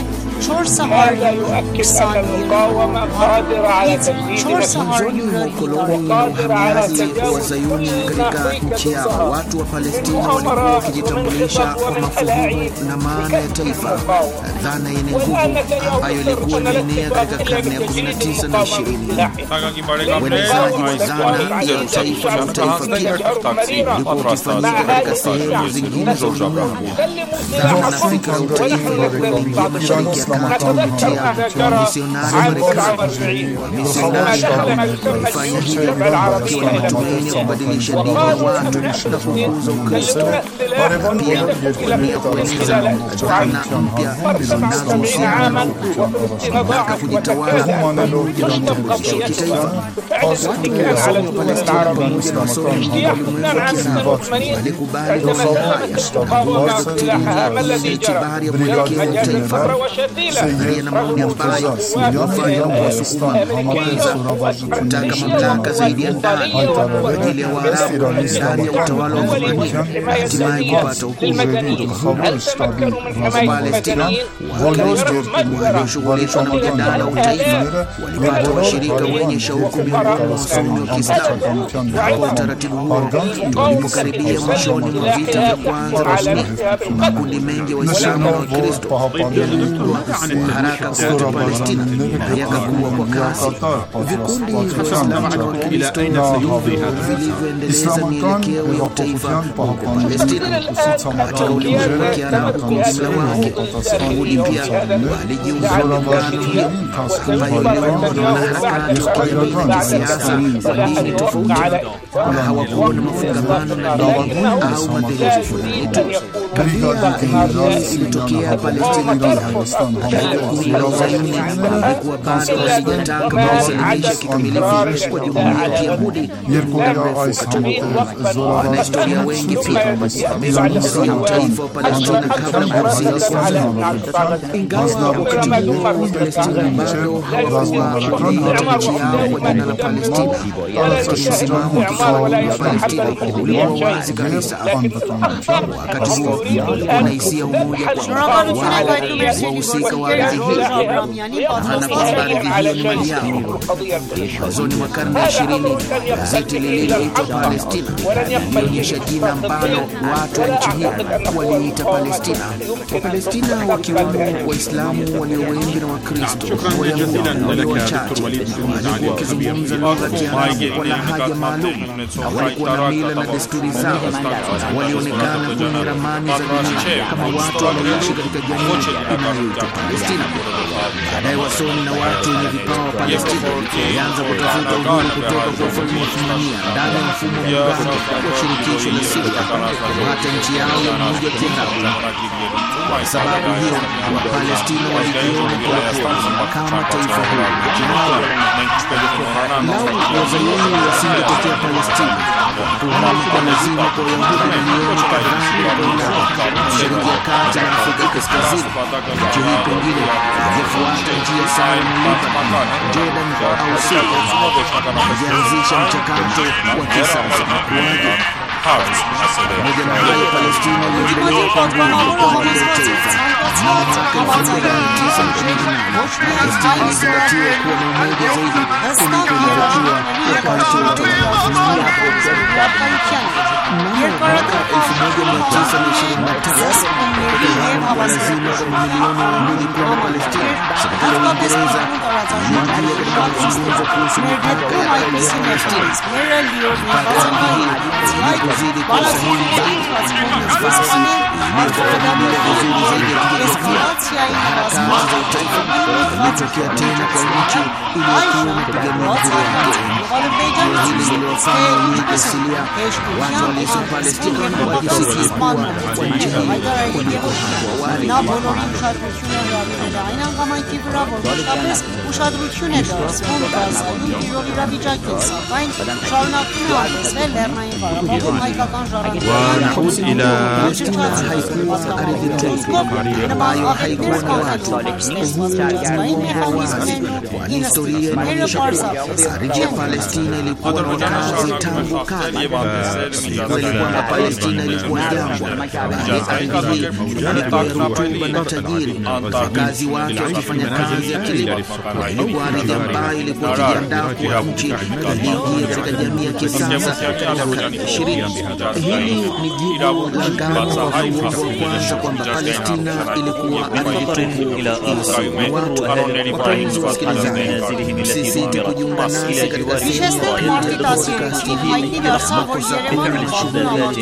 يؤكد أن المقاومة قادرة على تجديد Wazayuni katika nchi yao, watu wa Palestina walikuwa wakijitambulisha kwa mafuhumu na maana ya taifa, dhana yenye nguvu ambayo ilikuwa imeenea katika karne ya kumi na tisa na ishirini. Uenezaji wa dhana ya taifa na utaifa pia ulikuwa ukifanyika katika sehemu zingine za ulimwengu. Dhana na fikra ya utaifa ilikuwa mashariki ya kati kupitia wamisionari Marekani. Wamisionari hao walifanya hivyo wakiwa na matumaini ya kubadilisha dini ya watu na kukuza Ukristo, pia kuwania kueneza dhana mpya zinazohusiana na mamlaka, kujitawala pamoja na utambulisho wa kitaifa. Watu wasomi wa Palestina pamoja na wasomi wa ulimwengu wa Kiarabu walikubali dhana haya na kuunda doktrini yenye itibari ya mwelekeo wa taifa. Nadharia na maoni ambayo yalifanya kuwasukuma kwanza kutaka mamlaka zaidi ya ndani kwa ajili ya Waarabu ndani ya utawala wa Uthmania, hatimaye kupata uhuru kutoka Palestina. Wakristo walioshughulishwa na mjadala wa utaifa walipata washirika wenye shauku miongoni mwa wasomi wa Kiislamu. Kwa utaratibu huo, tulipokaribia mwishoni mwa vita vya kwanza rasmi, makundi mengi ya Waislamu na Wakristo yalikuwa haraka kote Palestina na yakakuwa kwa kasi. Vikundi vya Waislamu na Wakristo vilivyoendeleza mielekeo ya utaifa huko Palestina. Katika ulimwengu wa Kiarabu kwa ujumla wake, Wayahudi pia walijiunga na muungano hiyo ambayo iliundwa na wanaharakati wa kijamii na kisiasa wa dini tofauti, na hawakuwa na mafungamano na dini au madhehebu fulani tu. Kadhia hii ilitokea Palestina pia Wazayuni walikuwa bado hawajataka kuisalimisha kikamilifu kwa jumuiya ya Kiyahudi ya muda mrefu tu. Wanahistoria wengi pia wamezungumzia utaifa wa Palestina kabla ya kuanzishwa, ingawa wakati huo Wapalestina bado hawakuwa wameiita nchi yao kwa jina la Palestina. Lakini msimamo wa Palestina ulikuwa wazi kabisa. Wakati huo wanahisia umoja kwa wao wahusika wa ardhi hii na kwamba ardhi hiyo ni mali yao. Mwanzoni mwa karne ya ishirini gazeti lililoitwa Palestina lilionyesha jina ambalo watu wa nchi hiyo waliita Palestina. Wapalestina wakiwemo Waislamu walio wengi na Wakristo walio wachache walikuwa wakizungumza lugha ya Kiarabu kwa lahaja maalum na walikuwa na mila na desturi zao. Walionekana kwenye ramani za dunia kama watu wanaoishi katika jamii inayoitwa Palestina. Baadaye wasomi na watu wenye vipawa wa Palestina walianza kutafuta uhuru kutoka kwa ufalme wa Uthmania ndani ya mfumo wa muungano wa shirikisho la Syria hata nchi yao ya umoja wa Kiarabu. Kwa sababu hiyo Wapalestina walijiona polepole kama taifa huru. Lau Wazayuni wasingetokea Palestina, kuhama kwa lazima kwa Wayahudi milioni kadhaa Mashariki ya Kati na Afrika Kaskazini. Nchi hii pengine ingefuata njia sawa na Lebanon, Jordan au Syria, ingeanzisha mchakato wa kisasa na kuwaje. Pamoja na hayo, Palestina iliendelea kwa nguvu kwa ajili ya taifa. Mwaka elfu moja mia tisa kumi na nane Palestina ilizingatiwa kuwa na umoja zaidi kuliko ilivyokuwa wakati wa utawala wa Uthmania. Mwaka elfu moja mia tisa ishirini na tatu kuhama kwa lazima kwa mamilioni ya Wayahudi kwenda Palestina, serikali ya Uingereza iliingia katika mazungumzo kuhusu mipaka ya ardhi ya Palestina. Mpaka ardhi hii ilipozidi kuwa sahihi zaidi, nafasi iliyofafanuliwa vizuri zaidi ya kijiografia na harakati za utaifa ilitokea tena kwa nchi iliyokuwa inapigania uhuru wake. Tukio hili liliwafanya wenyeji asilia watu walioishi Palestina wajisikie kuwa wa nchi hii kuliko hapo awali. ونعود إلى ambayo haikuwa na watu. Historia inaonyesha kuwa ardhi ya Palestina ilikuwa na wakazi tangu kale. Kweli kwamba Palestina ilikuwa jangwa, bali ardhi hii ilikuwa ya rutuba na tajiri, wakazi wake wakifanya kazi ya kilimo. Ilikuwa ardhi ambayo ilikuwa ikijiandaa kuwa nchi iliyoingia katika jamii ya kisasa katika karne ya ishirini. Hili ni jibu la ngano wa Mungu wa kwanza kwamba Palestina ilikuwa ardhi tupu ya watu. Wapenzi wasikilizaji, msisite kujiunga nasi katika sehemu ya pili ya podcast hii makosa kumi na shughuli ya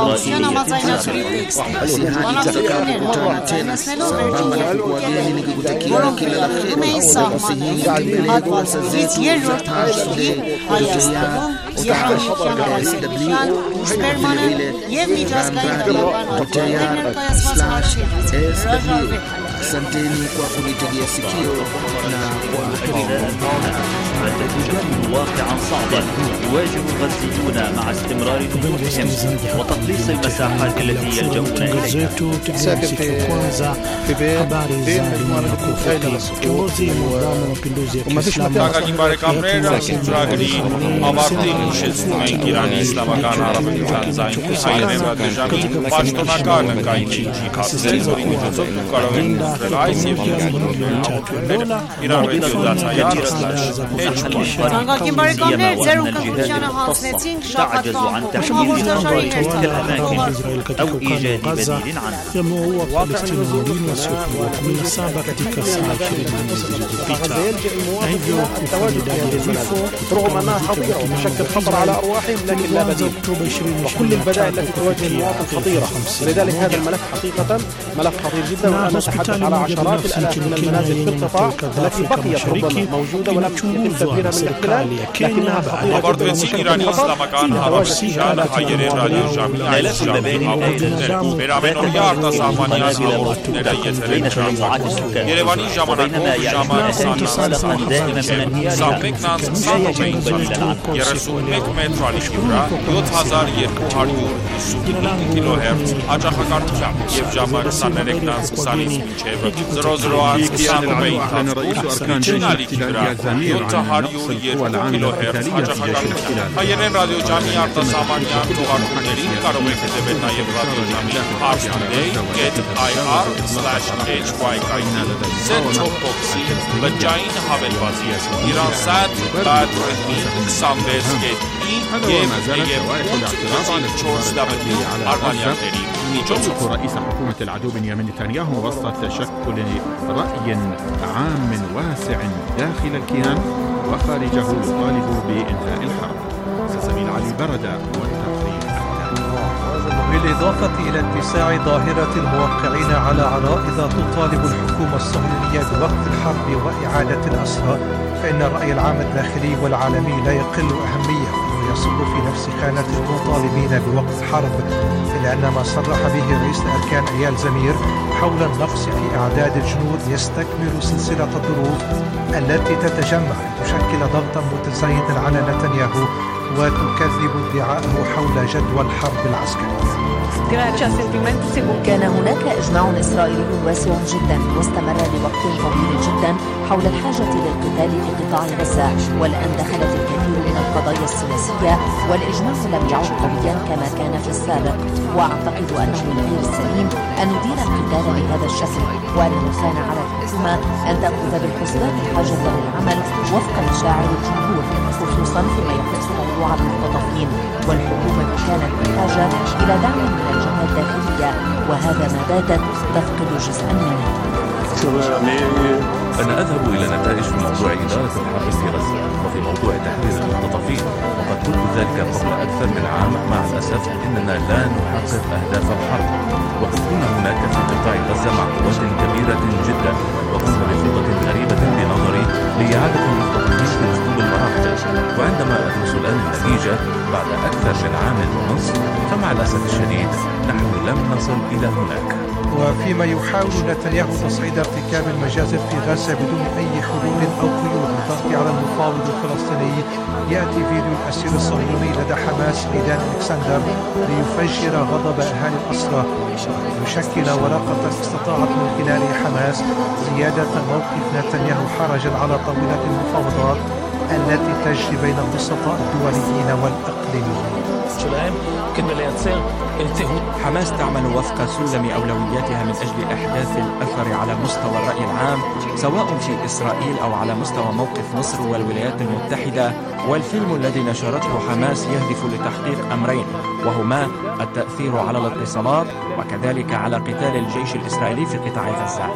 basi hadi tutakapokutana tena, sambamba na kukuageni nikikutakia kila la heri. Usisahau kutembelea kurasa zetu za Parshday slash S W vile slash S W. Asanteni kwa kunitegea sikio na kwa واقعا صعبا يواجه الغزيون مع استمرار نزوحهم وتقليص المساحات التي يلجؤون إليها. ساكن في في بيت وما فيش مكان يبارك أمرنا سنجاقري أباقتي نشيطنا إيراني إسلاما كان عربي كان زين سايرين بدجاني باشتنا كان كايني كاسل زورين جزء كاروين رلايس يفهم إيران ريدو ذات Թանկագին բարեկամներ, ձեր ուղղությանը հասնեցինք շաբաթվա հաղորդաշարի كالأماكن أو إيجاد بديل عنها. yamewaua Palestina wengine wasiopungua kumi na saba katika saa ishirini na nne zilizopita, na hivyo kufanya idadi ya vifo رغم أنها خطيرة وتشكل خطر على أرواحهم لكن لا بديل، وكل البدائل التي تواجه المواطن خطيرة. لذلك هذا الملف حقيقة ملف خطير جدا، وأنا أتحدث تتحدث على عشرات الآلاف من المنازل في القطاع التي بقيت ربما موجودة ولم يتم تدبيرها من الاحتلال، لكنها خطيرة جدا Հայերեն ռադիոջամի արտասահմանյան թողարկումներին կարող եք հետևել նաև ռադիոջամի artstoday dot i r slash h y կայքին, set-top-box-ի բջջային հավելվածի, Իրանսատ բատրեհնի քսանվեց կետի և չորս դավեթի արմանյակների միջոցով։ رئيس حكومة العدو بنيامين نتنياهو وسط تشكل رأي عام واسع داخل الكيان وخارجه يطالب بإنهاء الحرب. سلسبيل علي بردة والتقرير. بالإضافة إلى اتساع ظاهرة الموقعين على عرائض تطالب الحكومة الصهيونية بوقف الحرب وإعادة الأسرى، فإن الرأي العام الداخلي والعالمي لا يقل أهمية ويصب في نفس خانة المطالبين بوقف حرب، إلا أن ما صرح به رئيس الأركان أيال زمير حول النقص في أعداد الجنود يستكمل سلسلة الظروف التي تتجمع لتشكل ضغطا متزايدا على نتنياهو وتكذب ادعاءه حول جدوى الحرب العسكرية. كان هناك إجماع إسرائيلي واسع جدا واستمر لوقت طويل جدا حول الحاجة للقتال في قطاع غزة، والآن دخلت الكثير من القضايا السياسية والإجماع لم يعد قويا كما كان في السابق، وأعتقد أنه الغير السليم أن ندير القتال بهذا الشكل، وأنه كان على الحكومة أن تأخذ بالحسبان الحاجة للعمل وفق مشاعر الجمهور، خصوصا فيما يخص موضوع المختطفين، والحكومة كانت بحاجة إلى دعم من الجهة الداخلية، وهذا ما باتت تفقد جزءا منه. أنا أذهب إلى نتائج في موضوع إدارة الحرب في غزة وفي موضوع تحرير المختطفين، وقد قلت ذلك قبل أكثر من عام. مع الأسف إننا لا نحقق أهداف الحرب، وقد كنا هناك في قطاع غزة معطوات كبيرة جدا، وقمنا بخطة غريبة بنظري لإعادة المختطفين في أسلوب المراحل، وعندما أدرس الآن النتيجة بعد أكثر من عام ونصف فمع الأسف الشديد نحن لم نصل إلى هناك. وفيما يحاول نتنياهو تصعيد ارتكاب المجازر في غزة بدون أي حلول أو قيود للضغط على المفاوض الفلسطيني، يأتي فيديو الأسير الصهيوني لدى حماس ميدان ألكسندر ليفجر غضب أهالي الأسرى، يشكل ورقة استطاعت من خلال حماس زيادة موقف نتنياهو حرجا على طاولة المفاوضات التي تجري بين الوسطاء الدوليين والإقليميين. حماس تعمل وفق سلم أولوياتها من أجل إحداث الأثر على مستوى الرأي العام، سواء في إسرائيل أو على مستوى موقف مصر والولايات المتحدة. والفيلم الذي نشرته حماس يهدف لتحقيق أمرين، وهما التأثير على الاتصالات وكذلك على قتال الجيش الإسرائيلي في قطاع غزة.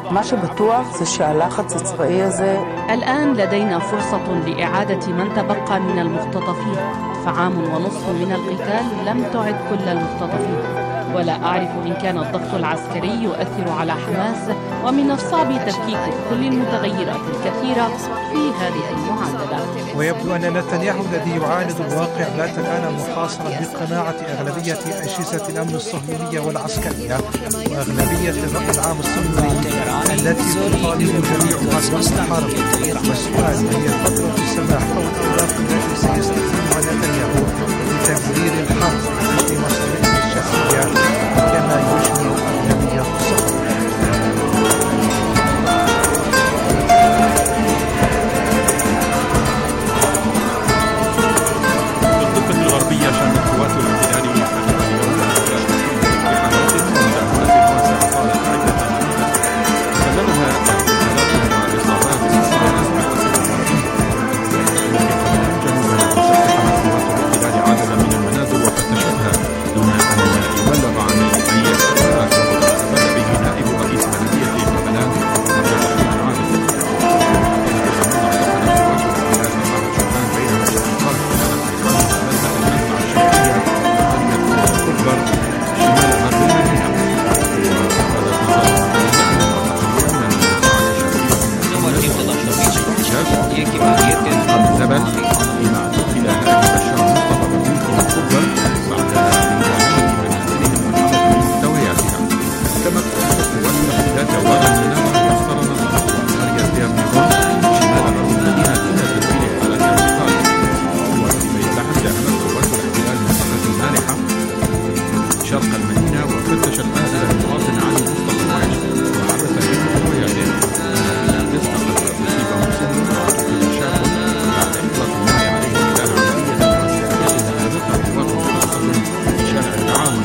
الآن لدينا فرصة لإعادة من تبقى من المختطفين، فعام ونصف من القتال لم تعد كل المختطفين، ولا أعرف إن كان الضغط العسكري يؤثر على حماس، ومن الصعب تفكيك كل المتغيرات الكثيرة في هذه المعادلة. ويبدو أن نتنياهو الذي يعاند الواقع بات الآن محاصرا بقناعة أغلبية أجهزة الأمن الصهيونية والعسكرية وأغلبية الرأي العام الصهيوني التي تطالب جميعها بوقف الحرب. والسؤال هي فترة السماح أو الأوراق التي سيستخدمها نتنياهو لتبرير الحرب في مصالحه الشخصية كما يشمل أغلبية الصهيونية. الغربية شن القوات الاحتلالية عددا من المنازل وفتشتها دون أن يبلغ عن أي اختراق، وبدأ به نائب رئيس بلدية حملان شرق المدينة وفتش القائد المواطن علي مصطفى الوحش وحدث بمحتوياته أن في القسم قد أصيب مسلم وقتل شاب بعد إطلاق النار عليه خلال عملية عسكرية نفذتها قوات مختصة في شارع التعاون.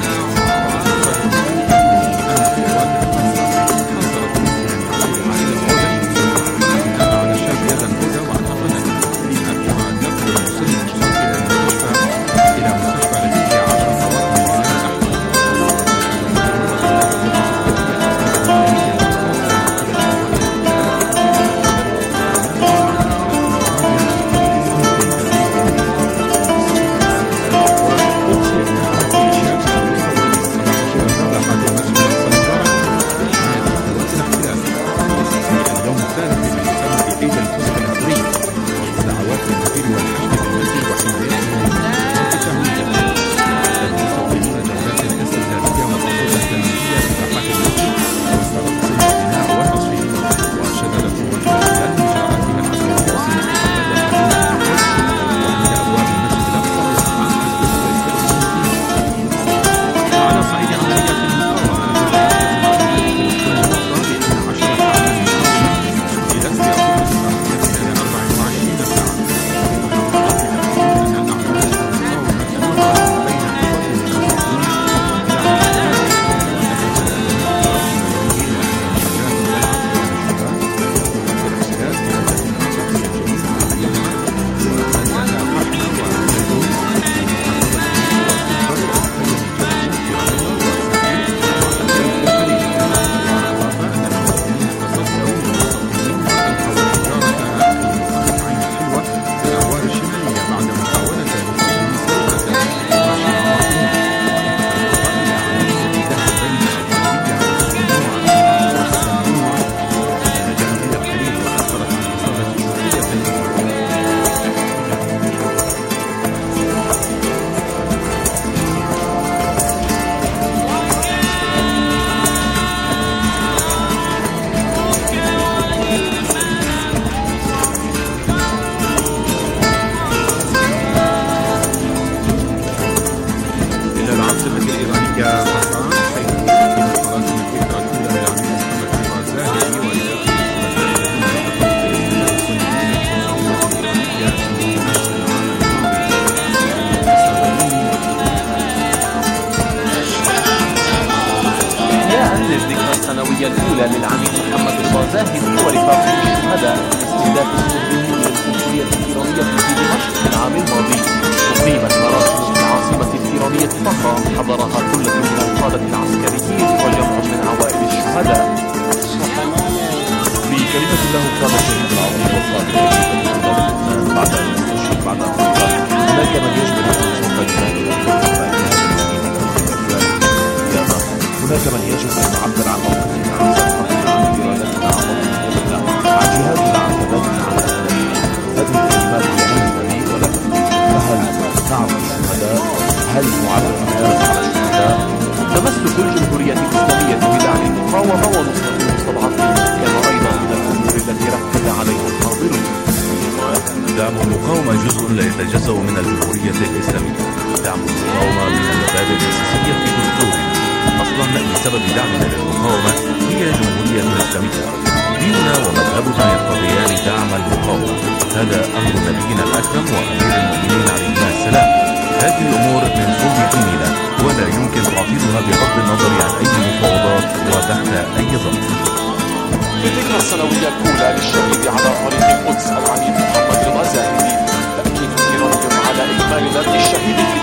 دعم المقاومة جزء لا يتجزأ من الجمهورية الإسلامية. دعم المقاومة من المبادئ الأساسية في دستورنا. أصلا بسبب دعمنا للمقاومة هي جمهورية إسلامية. ديننا ومذهبنا يقتضيان دعم المقاومة. هذا أمر نبينا الأكرم وأمير المؤمنين عليهما السلام. هذه الأمور من صلب ديننا ولا يمكن تعطيلها بغض النظر عن أي مفاوضات وتحت أي ظرف. في الذكرى السنوية الأولى للشهيد على طريق القدس العميد محمد رضا زاهدي، تأكيد إيراني على إكمال ذات الشهيد